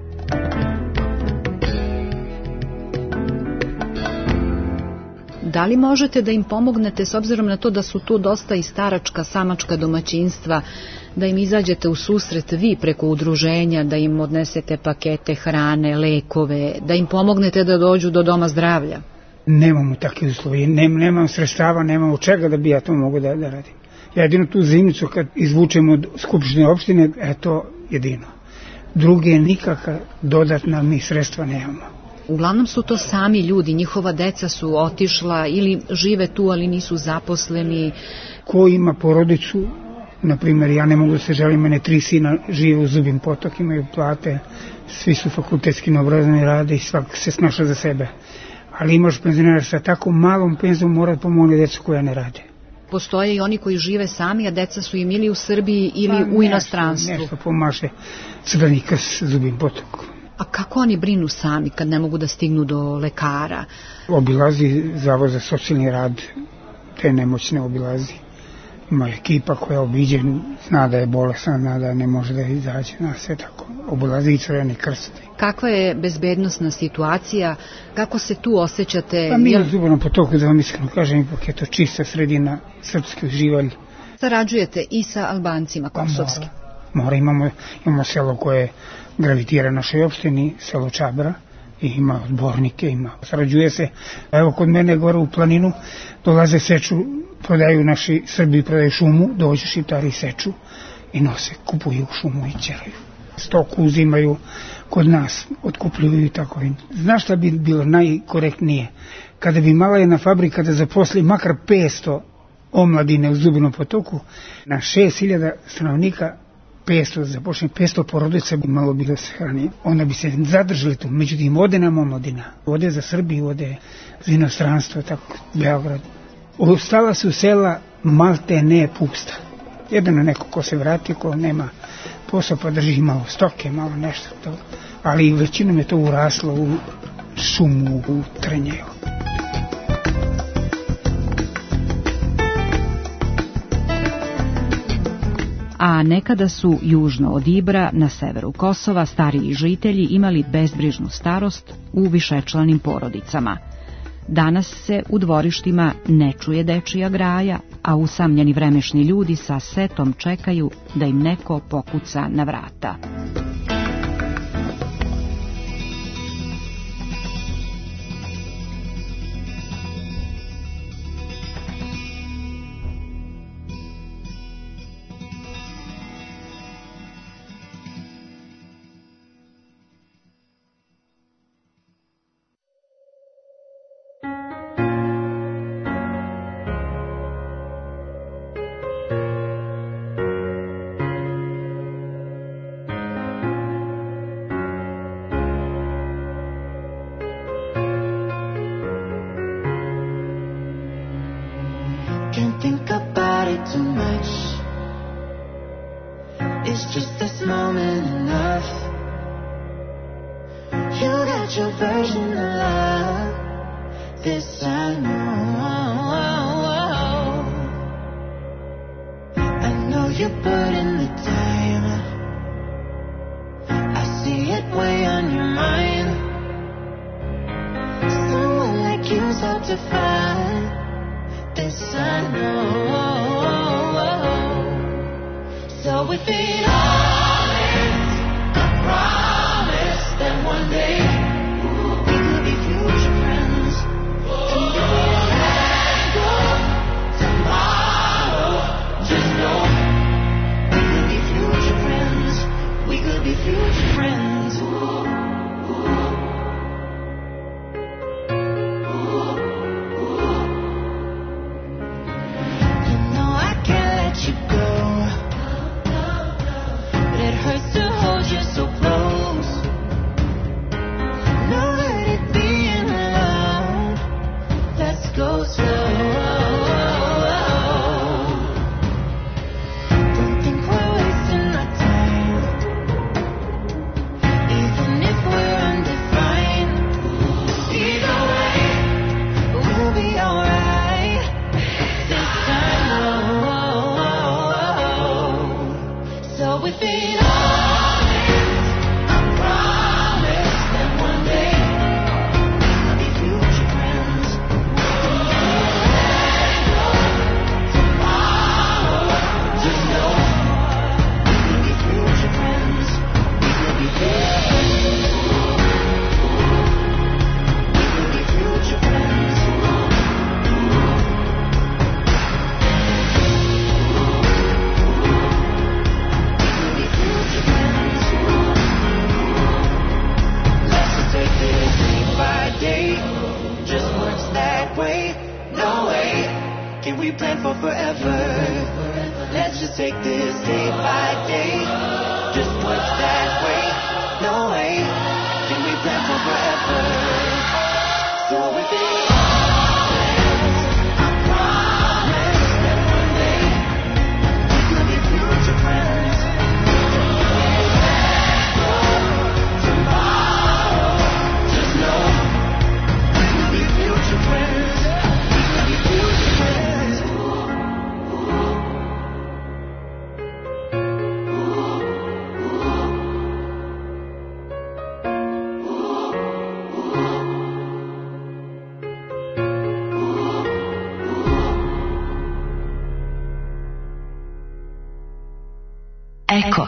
Da li možete da im pomognete, s obzirom na to da su tu dosta i staračka, samačka domaćinstva, da im izađete u susret vi preko udruženja, da im odnesete pakete hrane, lekove, da im pomognete da dođu do doma zdravlja? Nemamo takve uslovi, Nem, nemam sredstava, nemam od čega da bi ja to mogu da, da radim. Ja jedino tu zimnicu kad izvučemo od skupštine opštine, eto jedino. Druge nikakva dodatna mi sredstva nemamo. Uglavnom su to sami ljudi, njihova deca su otišla ili žive tu, ali nisu zaposleni. Ko ima porodicu, na primjer, ja ne mogu da se želim, mene tri sina žive u Zubin Potok, imaju plate, svi su fakultetski neobrazovani, rade i svak se snaša za sebe. Ali imaš penzionera sa tako malom penzijom, mora da pomogne decu koja ne rade. Postoje i oni koji žive sami, a deca su im ili u Srbiji ili pa, u inostranstvu. Nešto, nešto pomaže Crveni krst Zubin Potok. A kako oni brinu sami kad ne mogu da stignu do lekara? Obilazi Zavod za socijalni rad, te nemoćne obilazi. Ima ekipa koja obiđe, zna da je bolesna, zna da ne može da izađe, na sve tako. Obilazi i Crveni krst. Kakva je bezbednosna situacija? Kako se tu osjećate? Pa mi u Zubanom Potoku, da vam iskreno kažem, ipak je to čista sredina, srpski uživalj. Sarađujete i sa Albancima kosovskim? Mora, mora imamo, imamo selo koje gravitira našoj opštini, selo Čabra, i ima odbornike, ima. Sarađuje se, evo kod mene gore u planinu dolaze seču, prodaju naši Srbi, prodaju šumu, dođu Šiptari seču i nose, kupuju šumu i ćeraju. Stoku uzimaju kod nas, otkupljuju i tako. Znaš šta bi bilo najkorektnije? Kada bi mala jedna fabrika da zaposli makar petsto omladine u Zubinom Potoku, na šest hiljada stanovnika petsto započne, petsto porodica bi malo bilo se hranije. Onda bi se zadržali tu. Međutim, ode nam omladina. Ode za Srbiju, ode za inostranstvo, tako, Beograd. Ostala su sela malte ne pusta. Jedino neko ko se vrati, ko nema posao, pa drži malo stoke, malo nešto to. Ali većinom je to uraslo u šumu, u trenjevo. A nekada su južno od Ibra, na severu Kosova, stariji žitelji imali bezbrižnu starost u višečlanim porodicama. Danas se u dvorištima ne čuje dečija graja, a usamljeni vremešni ljudi sa setom čekaju da im neko pokuca na vrata. Can't think about it too much. It's just this moment enough. You got your version of love. This I know. I know you put in the time. I see it weigh on your mind. Someone like you's hard to find. This I know. So if it all ends, I promise that one day we could be future friends. And if it let go tomorrow, just know we could be future friends. We could be future friends. just take this day by day. Just what's that way? No way. Can we plan for forever? So if it Eko.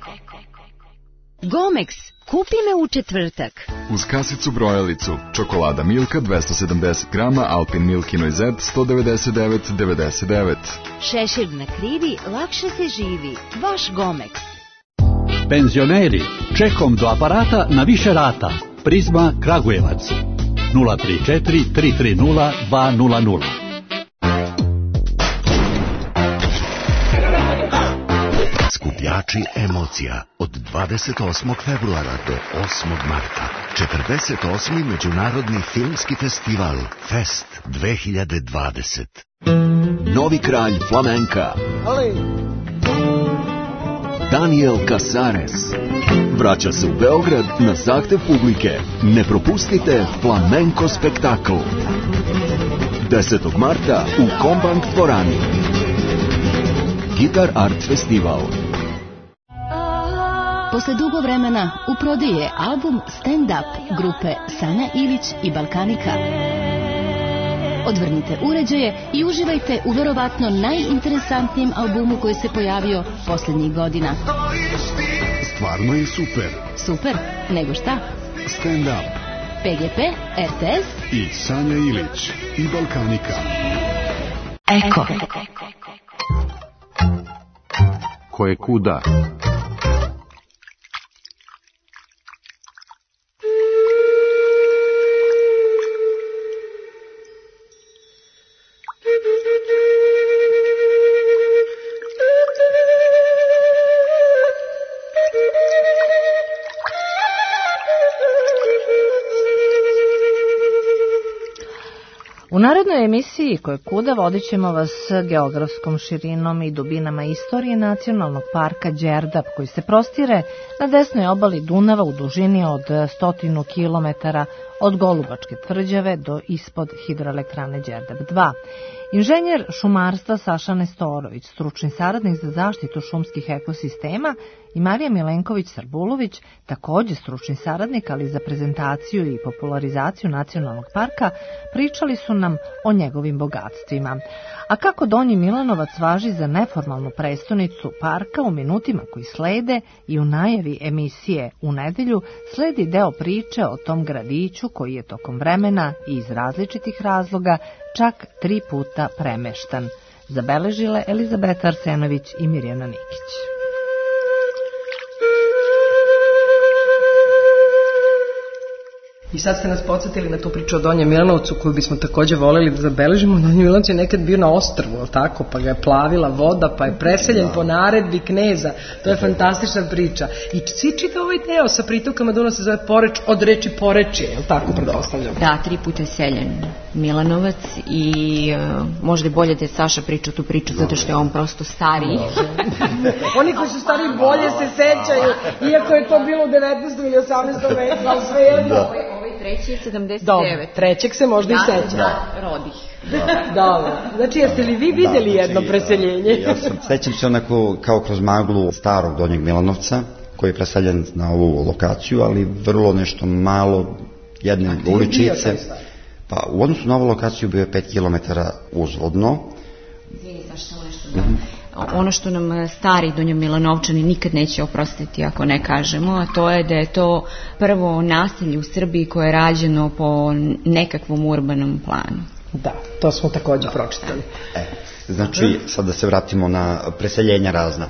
Gomex, kupi me u četvrtak. Uz kasicu brojalicu, čokolada Milka dvesta sedamdeset grama, Alpin Milk Noizet sto devedeset devet devedeset devet. Šešir na krivi, lakše se živi. Vaš Gomex. Penzioneri, čekom do aparata na više rata. Prizma Kragujevac. nula tri četiri tri tri nula dva nula nula. Skupljači emocija od dvadeset osmog februara do osmog marta. četrdeset osmi Međunarodni filmski festival Fest dve hiljade dvadeset. Novi kralj flamenka Daniel Casares vraća se u Beograd na zahtev publike. Ne propustite flamenko spektakl desetog marta u Kombank dvorani. Gitar Art Festival. Posle dugo vremena u prodaju je album Stand Up grupe Sanja Ilić i Balkanika. Odvrnite uređaje i uživajte u verovatno najinteresantnijem albumu koji se pojavio posljednjih godina. Stvarno je super. Super? Nego šta? Stand Up. P G P, R T S i Sanja Ilić i Balkanika. Eko. Ko je kuda? U narednoj emisiji Koje kuda vodit ćemo vas geografskom širinom i dubinama istorije nacionalnog parka Đerdap, koji se prostire na desnoj obali Dunava u dužini od stotinu kilometara od Golubačke tvrđave do ispod hidroelektrane Đerdap dva. Inženjer šumarstva Saša Nestorović, stručni saradnik za zaštitu šumskih ekosistema, i Marija Milenković-Sarbulović, također stručni saradnik, ali za prezentaciju i popularizaciju nacionalnog parka, pričali su nam o njegovim bogatstvima. A kako Donji Milanovac važi za neformalnu prestonicu parka, u minutima koji slede i u najavi emisije U nedelju sledi deo priče o tom gradiću koji je tokom vremena i iz različitih razloga čak tri puta premeštan. Zabeležile Elizabeta Arsenović i Mirjana Nikić. I sad ste nas podsjetili na tu priču o Donjem Milanovcu koju bismo također voljeli da zabeležimo. Donji Milanovac je nekad bio na ostrvu, ali tako, pa ga je plavila voda, pa je preseljen da. po naredbi kneza. To je fantastična priča. I svi čita ovaj deo sa pritokama Dunav se zove Poreč, od reči Porečije, je li tako, pretpostavljam? Da, tri puta je seljen Milanovac i uh, možda je bolje da je Saša pričao tu priču, zato što je on prosto stariji. Oni koji su stariji bolje se sećaju, iako je to bilo u devetnaestom ili osamnaestom veku, ali sve jedno. Ovaj treći je sedamdeset devet. Dobro, trećeg se možda da, i seća. Da, rodih. Dobro, znači jeste li vi vidjeli da, jedno preseljenje? Ja sam, sećam se onako kao kroz maglu starog Donjeg Milanovca, koji je preseljen na ovu lokaciju, ali vrlo nešto malo, jedne uličice. Pa u odnosu na ovu lokaciju bio je pet kilometara uzvodno. Izvini, Saša, samo nešto da... Mm-hmm. Ono što nam stari Donjomilanovčani nikad neće oprostiti ako ne kažemo, a to je da je to prvo naselje u Srbiji koje je rađeno po nekakvom urbanom planu. Da, to smo također pročitali. E, znači, sad da se vratimo na preseljenja razna.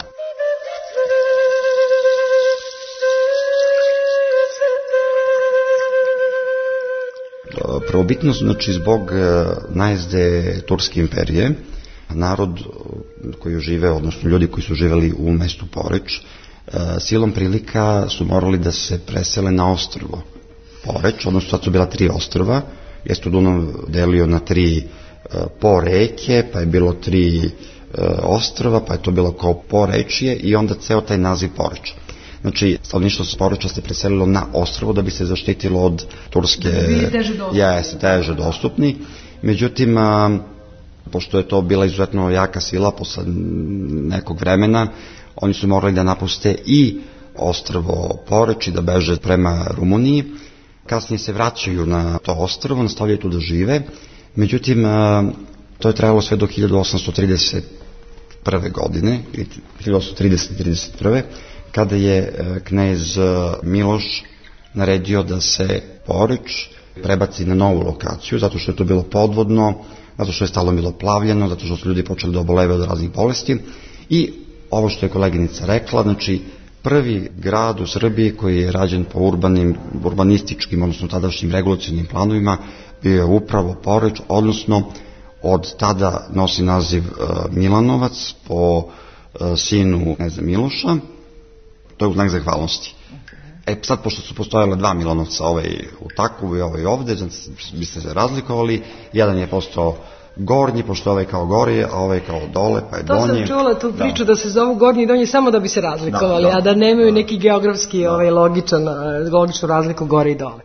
Prvobitno, znači, zbog najezde Turske imperije, narod koji žive, odnosno ljudi koji su živeli u mestu Poreč, silom prilika su morali da se presele na ostrvo Poreč, odnosno sad su bila tri ostrva, jer se Dunav delio na tri po reke, pa je bilo tri ostrva, pa je to bilo kao Porečije i onda ceo taj naziv Poreč. Znači, stanovništvo s Poreča se preselilo na ostrvo da bi se zaštitilo od turske... Bili teže dostupni. Jeste, teže dostupni. Međutim, pošto je to bila izuzetno jaka sila posle nekog vremena, oni su morali da napuste i ostrvo Poreč i da beže prema Rumuniji. Kasnije se vraćaju na to ostrvo, nastavljaju tu da žive. Međutim, to je trajalo sve do hiljadu osamsto trideset prve godine, hiljadu osamsto trideset do trideset prve kada je knez Miloš naredio da se Poreč prebaci na novu lokaciju, zato što je to bilo podvodno, zato što je stalno bilo plavljeno, zato što su ljudi počeli da obolevaju od raznih bolesti. I ovo što je koleginica rekla, znači prvi grad u Srbiji koji je rađen po urbanim, urbanističkim, odnosno tadašnjim regulacionim planovima, bio je upravo Poreč, odnosno od tada nosi naziv Milanovac po sinu kneza Miloša. To je u znak zahvalnosti. E sad, pošto su postojale dva Milanovca, ovaj u Takovu i ovaj ovde, biste se razlikovali, jedan je postao gornji, pošto ovaj kao gori, a ovaj kao dole, pa je to donji. To sam čula tu priču da, da se zovu gornji i donji samo da bi se razlikovali, da, da, a da nemaju da, neki geografski da, ovaj, logičan, logičnu razliku gore i dole.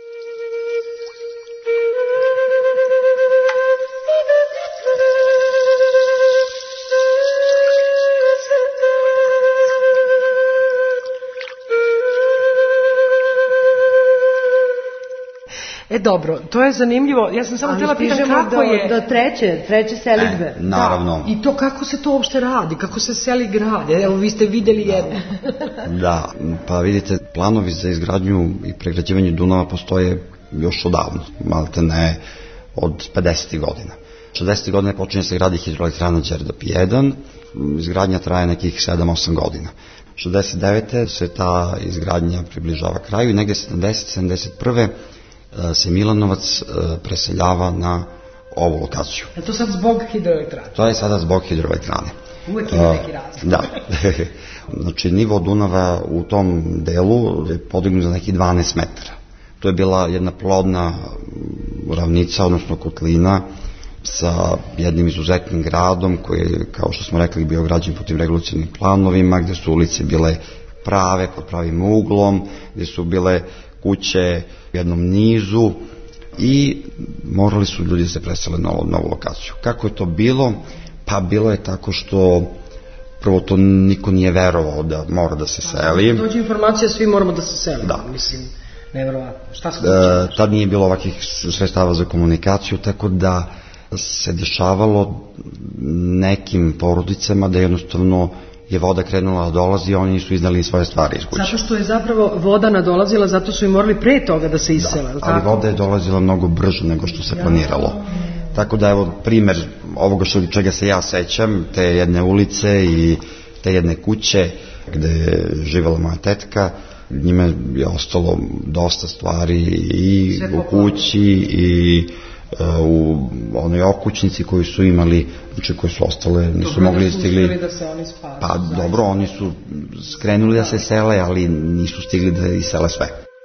E dobro, to je zanimljivo. Ja sam samo htjela pitan kako do, je... do treće, treće selidbe. E, naravno. Da, i to kako se to uopšte radi, kako se seli grad. Evo, vi ste vidjeli da. jedno. Da, pa vidite, planovi za izgradnju i pregrađivanje Dunava postoje još odavno, malte ne od pedesetih godina. šezdesetih godine počinje se gradi hidroelektrana Đerdap jedan, izgradnja traje nekih sedam osam godina. šezdeset devete se ta izgradnja približava kraju i negde sedamdeset sedamdeset prve se Milanovac preseljava na ovu lokaciju. Je to sad zbog hidroelektrane? To je sada zbog hidroelektrane. Uvijek ima neki razlog. Da. Znači, nivo Dunava u tom delu je podignut za nekih dvanaest metara. To je bila jedna plodna ravnica, odnosno kotlina, sa jednim izuzetnim gradom koji je, kao što smo rekli, bio građen po tim regulacionim planovima, gde su ulice bile prave, pod pravim uglom, gde su bile kuće u jednom nizu i morali su ljudi da se presele na novu, novu lokaciju. Kako je to bilo? Pa bilo je tako što prvo to niko nije verovao da mora da se seli. Dođe informacija, svi moramo da se selimo. Da. Mislim, nevjerovatno. Šta se e, tad nije bilo ovakvih sredstava za komunikaciju, tako da se dešavalo nekim porodicama da jednostavno je voda krenula da dolazi, a oni nisu iznali svoje stvari iz kuće. Zato što je zapravo voda nadolazila, zato su i morali pre toga da se isele. Da, ali voda je dolazila mnogo brže nego što se planiralo. Tako da, evo, primer ovoga što, čega se ja sećam, te jedne ulice i te jedne kuće gde je živjela moja tetka, njime je ostalo dosta stvari i u kući i u onoj okućnici koju su imali, znači koje su ostale, nisu dobro, mogli stigli da se oni spasu, pa zaista. Dobro, oni su skrenuli da se sele, ali nisu stigli da isele sve.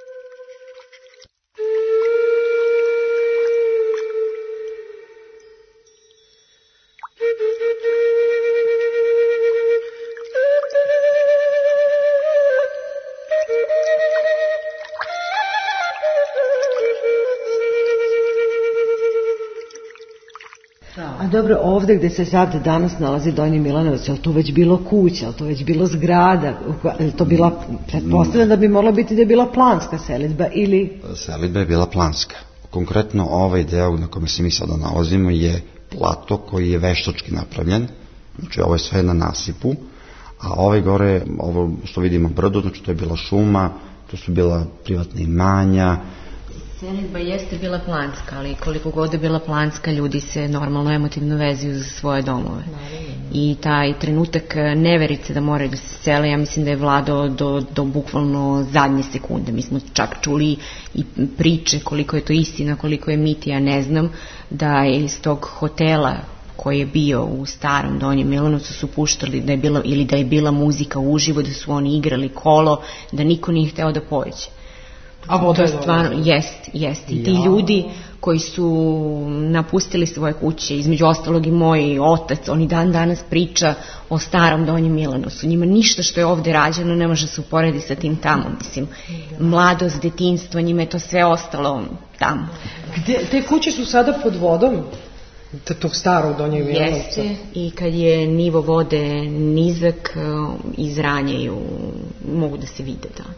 A dobro, ovde gde se sad danas nalazi Donji Milanovac, je li to već bilo kuća, je li to već bilo zgrada, je li to bila, pretpostavljam da bi moralo biti da je bila planska selidba ili... Selidba je bila planska. Konkretno ovaj deo na kome se mi sada nalazimo je plato koji je veštački napravljen, znači ovo je sve na nasipu, a ovaj gore, ovo što vidimo brdo, znači to je bila šuma, to su bila privatna imanja. Selidba jeste bila planska, ali koliko god je bila planska, ljudi se normalno emotivno vezuju za svoje domove. I taj trenutak neverice da moraju da se sele, ja mislim da je vladao do, do bukvalno zadnje sekunde. Mi smo čak čuli i priče koliko je to istina, koliko je mit, ja ne znam, da je iz tog hotela koji je bio u starom Donjem Milanovcu su puštali da je bila, ili da je bila muzika uživo, da su oni igrali kolo, da niko nije hteo da pođe. A voda je stvarno, jest, jest. I ti ja. ljudi koji su napustili svoje kuće, između ostalog i moj otac, on i dan danas priča o starom Donjem Milanovcu. Njima ništa što je ovde rađeno ne može se uporedi sa tim tamo. Mislim, mladost, detinjstvo, njima je to sve ostalo tamo. Gde, te kuće su sada pod vodom? Tog starog Donjeg Milanovca? Jeste, i kad je nivo vode nizak, izranjaju, mogu da se vide, da.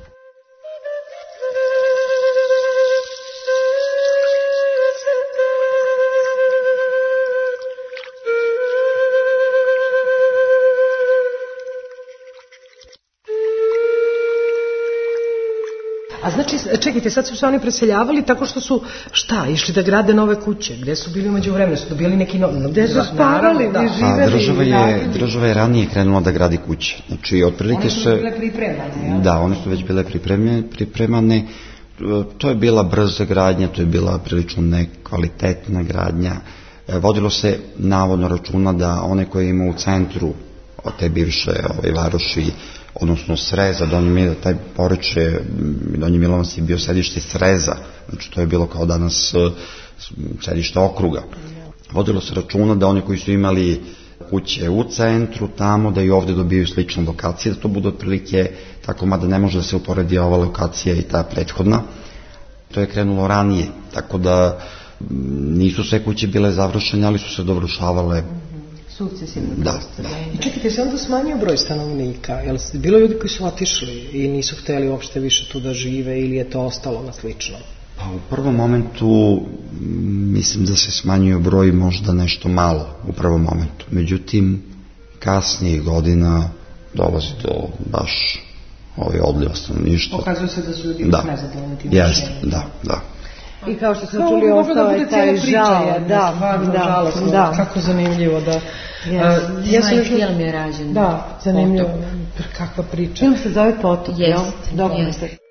A znači, čekajte, sad su se oni preseljavali tako što su, šta, išli da grade nove kuće? Gde su bili umeđu vremenu? Su dobili neki novi? Gde su spavali? Da. A država je, država je ranije krenula da gradi kuće. Znači, otprilike su... One su bile pripremane, ja? Da, one su već bile pripremane, pripremane. To je bila brza gradnja, to je bila prilično nekvalitetna gradnja. Vodilo se navodno računa da one koje ima u centru od te bivše ove varoši, odnosno sreza, Donji Milanovac, taj porečje, Donji Milanovac je bio sedište sreza, znači to je bilo kao danas sedište okruga. Vodilo se računa da oni koji su imali kuće u centru, tamo, da i ovde dobiju slične lokacije, da to bude otprilike tako, mada ne može da se uporedi ova lokacija i ta prethodna. To je krenulo ranije, tako da nisu sve kuće bile završene, ali su se dovršavale sukcesivno. Da, da. I čekajte, se onda smanjio broj stanovnika? Jel bilo ljudi koji su otišli i nisu hteli uopšte više tu da žive ili je to ostalo na slično? Pa u prvom momentu mislim da se smanjio broj možda nešto malo u prvom momentu. Međutim, kasnijih godina dolazi do baš ove odliva stanovništva. Pokazuje se da su ljudi da. nezadovoljni tim Jeste, da, da. I kao što smo čuli, ostao je taj žal. Da, da, da. Kako zanimljivo da... Yes. Uh, ja sam još... film je rađen. Da, zanimljivo. Kakva priča. Film se zove Potop, jel? Dobro.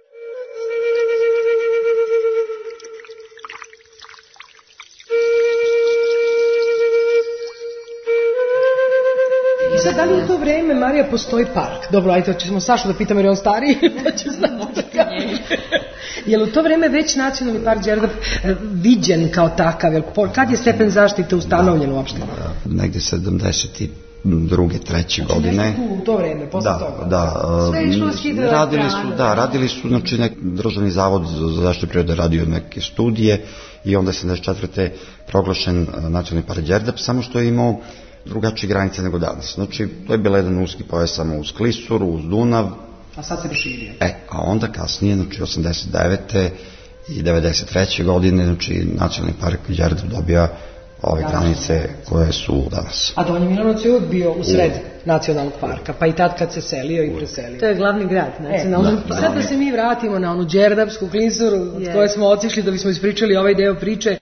I sad, da li u to vreme, Marija, postoji park? Dobro, ajde, ćemo Sašu da pitamo jer je on stariji, pa će znati kako. Je li u to vreme već nacionalni park Đerdap viđen kao takav? Kad je stepen zaštite ustanovljen uopšte? Negde sedamdeset druge, treće godine. Tu, u to vreme, posle da, toga? Da, sve je išlo s radili su, da, radili su, znači, nek, Državni zavod za zaštitu prirode radio neke studije i onda je sedamdeset četvrte proglašen nacionalni park Đerdap, samo što je imao drugačije granice nego danas. Znači, to je bila jedan uski pojas samo uz Klisuru, uz Dunav. A sad se proširio. E, a onda kasnije, znači, osamdeset devete i devedeset treće godine, znači, nacionalni park Đerdap dobija ove da, granice koje su danas. A Donji Milanovac je uvijek bio u sred u... nacionalnog parka, pa i tad kad se selio i preselio. To je glavni grad nacionalnog e, parka. Sad da se mi vratimo na onu Đerdapsku Klisuru, od yes. koje smo otišli da bismo ispričali ovaj deo priče.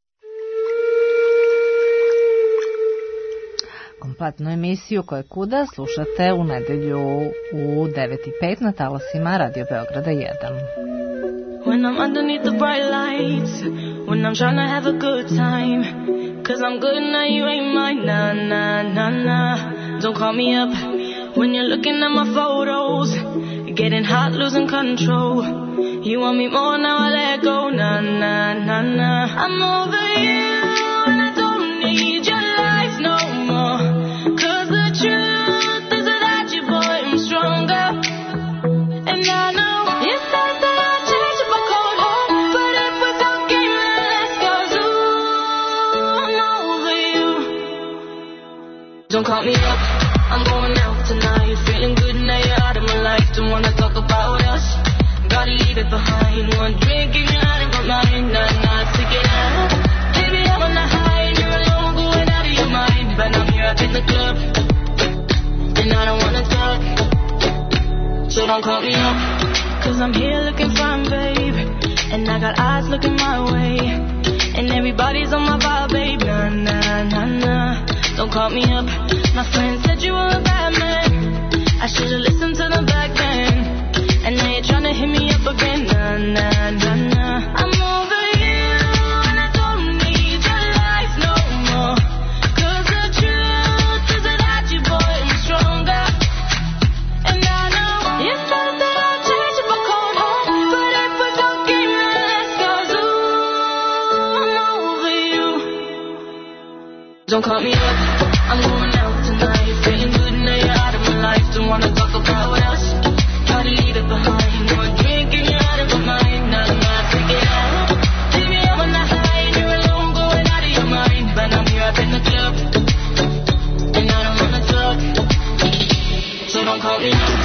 Kompletnu emisiju Ko je kuda slušate u nedelju u devet i pet na talasima Radio Beograda jedan. When I'm underneath the bright lights, when I'm trying to have a good time, cause I'm good now, you ain't mine, nah, nah, nah, nah. Don't call me up when you're looking at my photos, getting hot, losing control. You want me more, now I let go, nah, nah, nah, nah. I'm over you and I don't need your life no more, cause the truth is without you, boy, I'm stronger. And I know you said that I'd change if I called home, but if we don't get let's go zoo. I'm over you. Don't call me up, I'm going out tonight, feeling good now you're out of my life. Don't wanna talk about us, gotta leave it behind. One drink and you're out of my mind, not not to get out. Baby, I'm on the high and you're alone, going out of your mind. But I'm here up in the club, and I don't wanna talk, so don't call me up, cause I'm here looking fine, babe, and I got eyes looking my way, and everybody's on my vibe, babe, nah, nah, nah, nah. Don't call me up, my friend said you were a bad man, I should've listened to them back then, and now you're tryna hit me up again, nah, nah, nah, nah. I'm over you, and I don't need your life no more, cause the truth Don't call me up, I'm going out tonight. Feeling good now you're out of my life. Don't wanna talk about us, try to leave it behind. One drink and you're out of my mind. Now I'm not freaking out. Baby, I'm on the high and you're alone, going out of your mind. But I'm here up in the club, and I don't wanna talk. So don't call me up.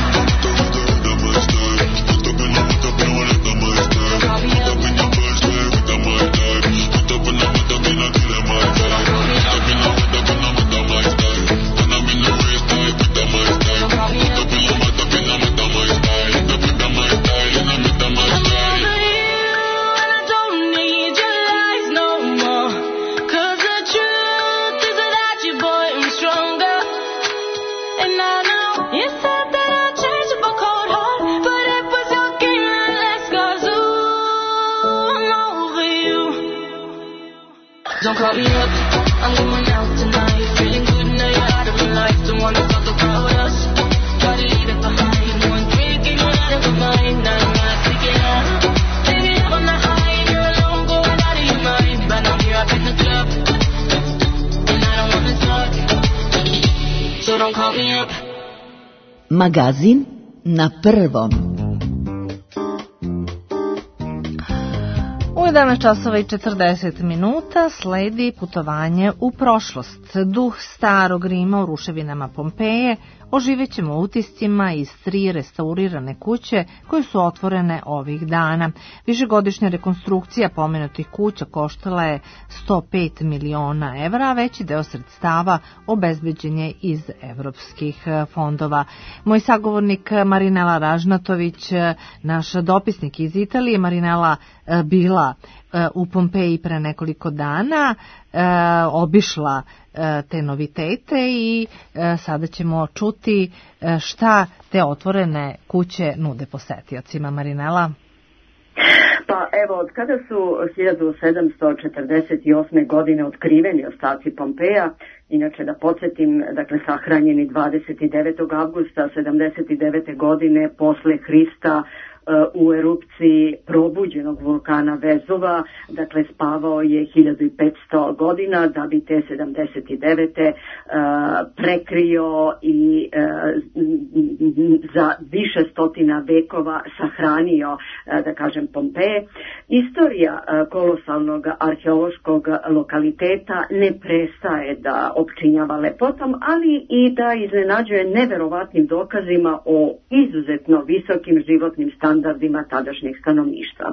Don't call me up, I'm going out tonight. Feeling good now you're out of my life. Don't wanna talk about us, try to leave it behind. One drink and you're out of my mind. Now I'm not freaking out. Baby, I'm on the high and you're alone, going out of your mind. But I'm here up in the club, and I don't wanna talk. So don't call me up. Magazin na prvom. U jedanaest časova i četrdeset minuta sledi putovanje u prošlost. Duh starog Rima u ruševinama Pompeje oživjet ćemo utiscima iz tri restaurirane kuće koje su otvorene ovih dana. Višegodišnja rekonstrukcija pomenutih kuća koštala je sto pet miliona evra, a veći deo sredstava obezbeđen je iz evropskih fondova. Moj sagovornik Marinela Ražnatović, naš dopisnik iz Italije. Marinela bila u Pompeji pre nekoliko dana, obišla te novitete i sada ćemo čuti šta te otvorene kuće nude posetiocima. Marinela? Pa evo, od kada su hiljadu sedamsto četrdeset osme. godine otkriveni ostaci Pompeja, inače da podsjetim, dakle sahranjeni dvadeset devetog avgusta sedamdeset devete. godine posle Hrista u erupciji probuđenog vulkana Vezuva, dakle spavao je hiljadu petsto godina da bi te sedamdeset devete. prekrio i za više stotina vekova sahranio, da kažem, Pompeje. Istorija kolosalnog arheološkog lokaliteta ne prestaje da opčinjava lepotom, ali i da iznenađuje neverovatnim dokazima o izuzetno visokim životnim standardima tadašnjeg stanovništva.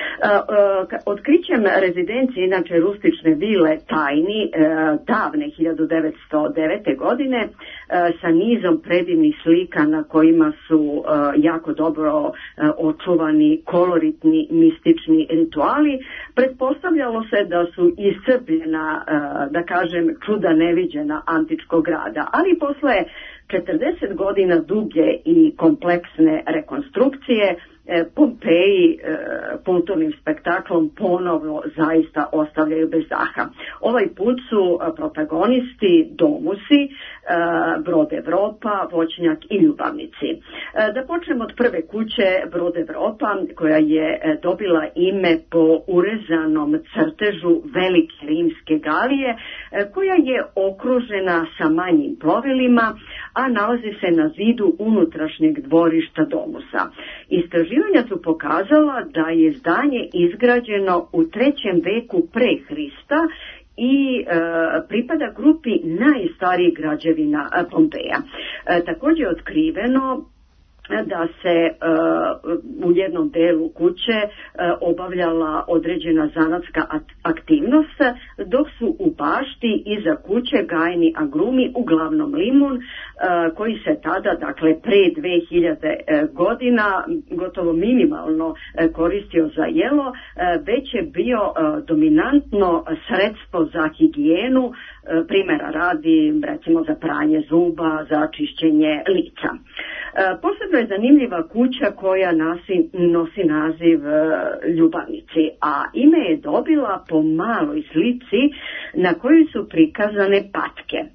Otkrićem rezidencije, inače rustične vile Tajni, davne hiljadu devetsto devete. godine, sa nizom predivnih slika na kojima su jako dobro očuvani koloritni mistični rituali, pretpostavljalo se da su iscrpljena, da kažem, čuda neviđena antičkog grada, ali posle četrdeset godina duge i kompleksne rekonstrukcije Pompeji kulturnim spektaklom ponovno zaista ostavljaju bez daha. Ovaj put su protagonisti domusi, Brod Evropa, Voćnjak i Ljubavnici. Da počnemo od prve kuće, Brod Evropa, koja je dobila ime po urezanom crtežu velike rimske galije, koja je okružena sa manjim plovilima, a nalazi se na zidu unutrašnjeg dvorišta domusa. Istraživanja su pokazala da je zdanje izgrađeno u trećem veku pre Hrista i e, pripada grupi najstarijih građevina Pompeja. E, također je otkriveno da se uh, u jednom delu kuće uh, obavljala određena zanatska aktivnost, dok su u bašti iza kuće gajeni agrumi, uglavnom limun, uh, koji se tada, dakle pre dve hiljade godina, gotovo minimalno uh, koristio za jelo, uh, već je bio uh, dominantno sredstvo za higijenu, uh, primjera radi, recimo za pranje zuba, za čišćenje lica. Uh, posebno je zanimljiva kuća koja nosi, nosi naziv uh, Ljubavnici, a ime je dobila po maloj slici na kojoj su prikazane patke.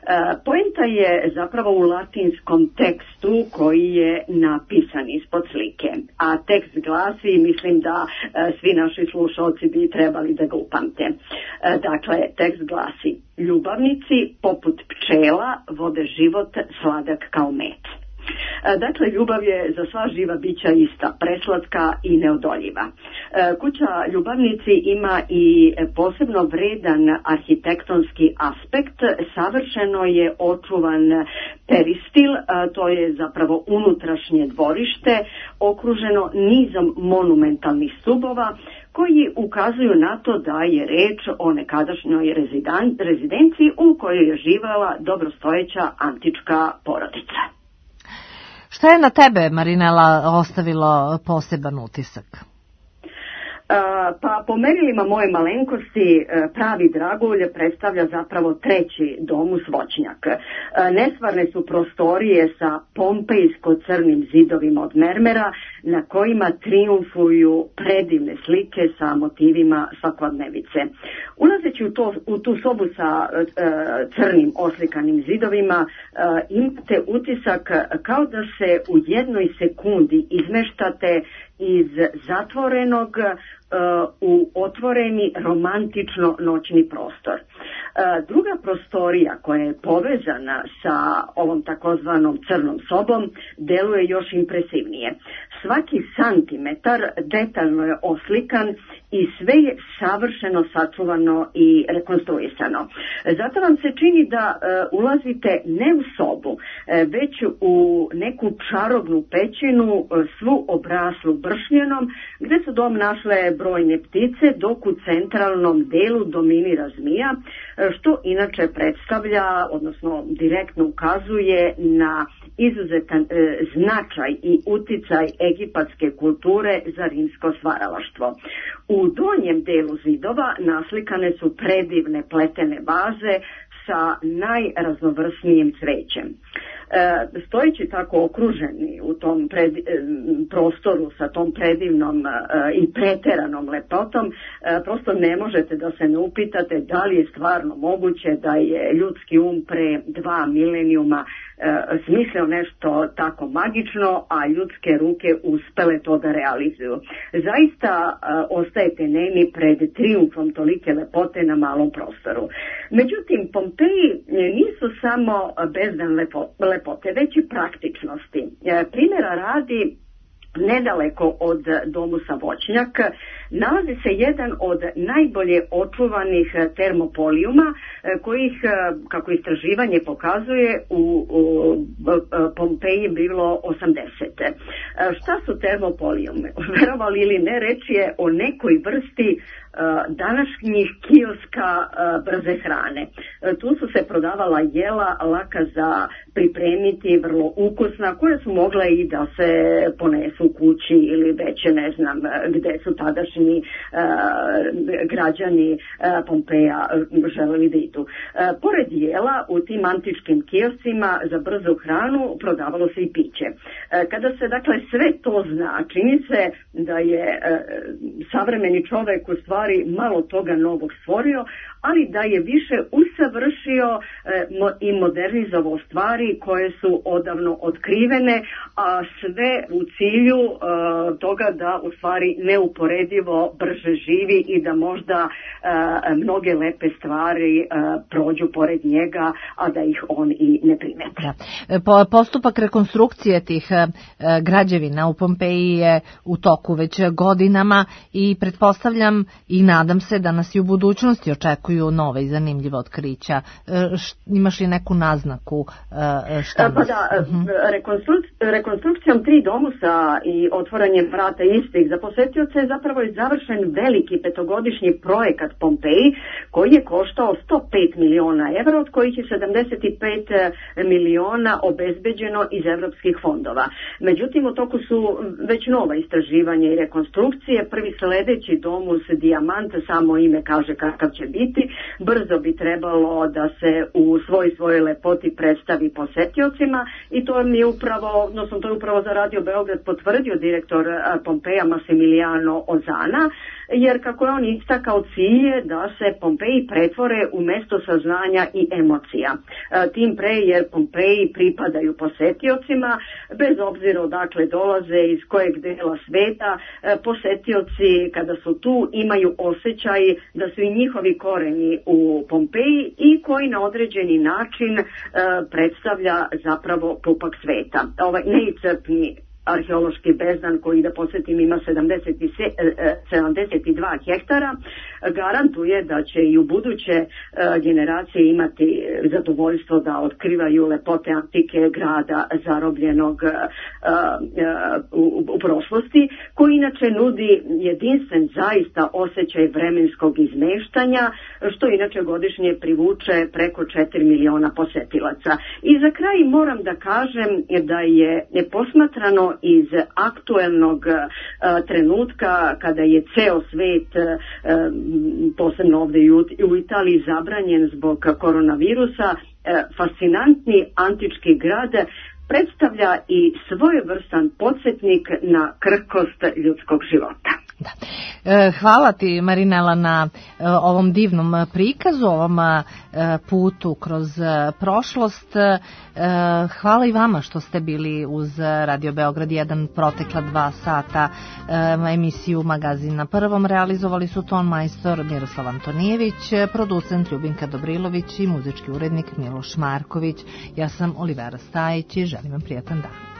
Poenta je zapravo u latinskom tekstu koji je napisan ispod slike, a tekst glasi, mislim da svi naši slušalci bi trebali da ga upamte. Dakle, tekst glasi: ljubavnici poput pčela vode život sladak kao med. Dakle, ljubav je za sva živa bića ista, preslatka i neodoljiva. Kuća ljubavnici ima i posebno vredan arhitektonski aspekt. Savršeno je očuvan peristil, to je zapravo unutrašnje dvorište, okruženo nizom monumentalnih stubova koji ukazuju na to da je reč o nekadašnjoj rezidenciji u kojoj je živela dobrostojeća antička porodica. Šta je na tebe, Marinela, ostavilo poseban utisak? Pa po merilima moje malenkosti pravi dragulj predstavlja zapravo treći domus voćnjak. Nesvarne su prostorije sa pompejsko-crnim zidovima od mermera na kojima triumfuju predivne slike sa motivima svakodnevice. Ulazeći u, to, u tu sobu sa e, crnim oslikanim zidovima e, imate utisak kao da se u jednoj sekundi izmeštate iz zatvorenog u otvoreni romantično noćni prostor. Druga prostorija koja je povezana sa ovom takozvanom crnom sobom deluje još impresivnije. Svaki santimetar detaljno je oslikan i sve je savršeno sačuvano i rekonstruisano. Zato vam se čini da uh, ulazite ne u sobu, uh, već u neku čarobnu pećinu, uh, svu obraslu bršnjenom, gde su dom našle brojne ptice, dok u centralnom delu dominira zmija, uh, što inače predstavlja, odnosno direktno ukazuje na izuzetan uh, značaj i uticaj egipatske kulture za rimsko stvaralaštvo. U donjem delu zidova naslikane su predivne pletene vaze sa najraznovrsnijim cvećem. E, stojeći tako okruženi u tom pred, e, prostoru sa tom predivnom e, i preteranom lepotom, e, prosto ne možete da se ne upitate da li je stvarno moguće da je ljudski um pre dva milenijuma e, smislio nešto tako magično, a ljudske ruke uspele to da realizuju. Zaista e, ostajete nemi pred triumfom tolike lepote na malom prostoru. Međutim, Pompeji nisu samo bezdan lepote, lepote, već i praktičnosti. Primjera radi, nedaleko od domusa Voćnjak nalazi se jedan od najbolje očuvanih termopolijuma kojih, kako istraživanje pokazuje, u, u Pompeji bilo osamdeset. Šta su termopolijumi? Verovali ili ne, reč je o nekoj vrsti današnjih kioska brze hrane. Tu su se prodavala jela laka za pripremiti, vrlo ukusna, koja su mogla i da se ponesu u kući ili već ne znam gde su tadašnji uh, građani uh, Pompeja želeli da idu. Uh, pored jela u tim antičkim kioscima za brzu hranu prodavalo se i piće. Uh, kada se dakle sve to zna, čini se da je uh, savremeni čovek u stvari malo toga novog stvorio, ali da je više usavršio uh, mo- i modernizovao stvari koje su odavno otkrivene, a sve u cilju uh, toga da u stvari neuporedivo brže živi i da možda uh, mnoge lepe stvari uh, prođu pored njega, a da ih on i ne primeti. Da. Postupak rekonstrukcije tih uh, građevina u Pompeji je u toku već godinama i pretpostavljam i nadam se da nas i u budućnosti očekuju nove i zanimljive otkrića. Uh, š, imaš li neku naznaku uh, šta nas... Pa da, uh-huh. rekonstru- rekonstrukcijom tri domusa i otvaranjem vrata istih za posetioce je zapravo i završen veliki petogodišnji projekat Pompeji koji je koštao sto pet miliona evra, od kojih je sedamdeset pet miliona obezbeđeno iz evropskih fondova. Međutim, u toku su već nova istraživanja i rekonstrukcije. Prvi sledeći domus Dijamant, samo ime kaže kakav će biti, brzo bi trebalo da se u svoj svojoj lepoti predstavi posetiocima i to mi je upravo, odnosno to je upravo za Radio Beograd potvrdio direktor Pompeja Massimiliano Ozana. jer kako je on istakao, cilj je da se Pompeji pretvore u mesto saznanja i emocija. Tim pre jer Pompeji pripadaju posetiocima, bez obzira odakle dolaze, iz kojeg dela sveta, posetioci kada su tu imaju osjećaj da su i njihovi koreni u Pompeji i koji na određeni način predstavlja zapravo pupak sveta. Ovaj neiscrpni arheološki bezdan koji, da podsjetim, ima sedamdeset dva hektara, garantuje da će i u buduće generacije imati zadovoljstvo da otkrivaju lepote antike grada zarobljenog u, u prošlosti, koji inače nudi jedinstven zaista osjećaj vremenskog izmeštanja, što inače godišnje privuče preko četiri miliona posetilaca. I za kraj moram da kažem da je posmatrano iz aktuelnog trenutka kada je ceo svet, posebno ovde i u Italiji, zabranjen zbog koronavirusa, fascinantni antički grad predstavlja i svojevrstan podsjetnik na krhkost ljudskog života. Da. Hvala ti, Marinela, na ovom divnom prikazu, ovom putu kroz prošlost. Hvala i vama što ste bili uz Radio Beograd jedan protekla dva sata. Emisiju Magazin na prvom realizovali su ton majstor Miroslav Antonijević, producent Ljubinka Dobrilović i muzički urednik Miloš Marković. Ja sam Olivera Stajić i želim vam prijatan dan.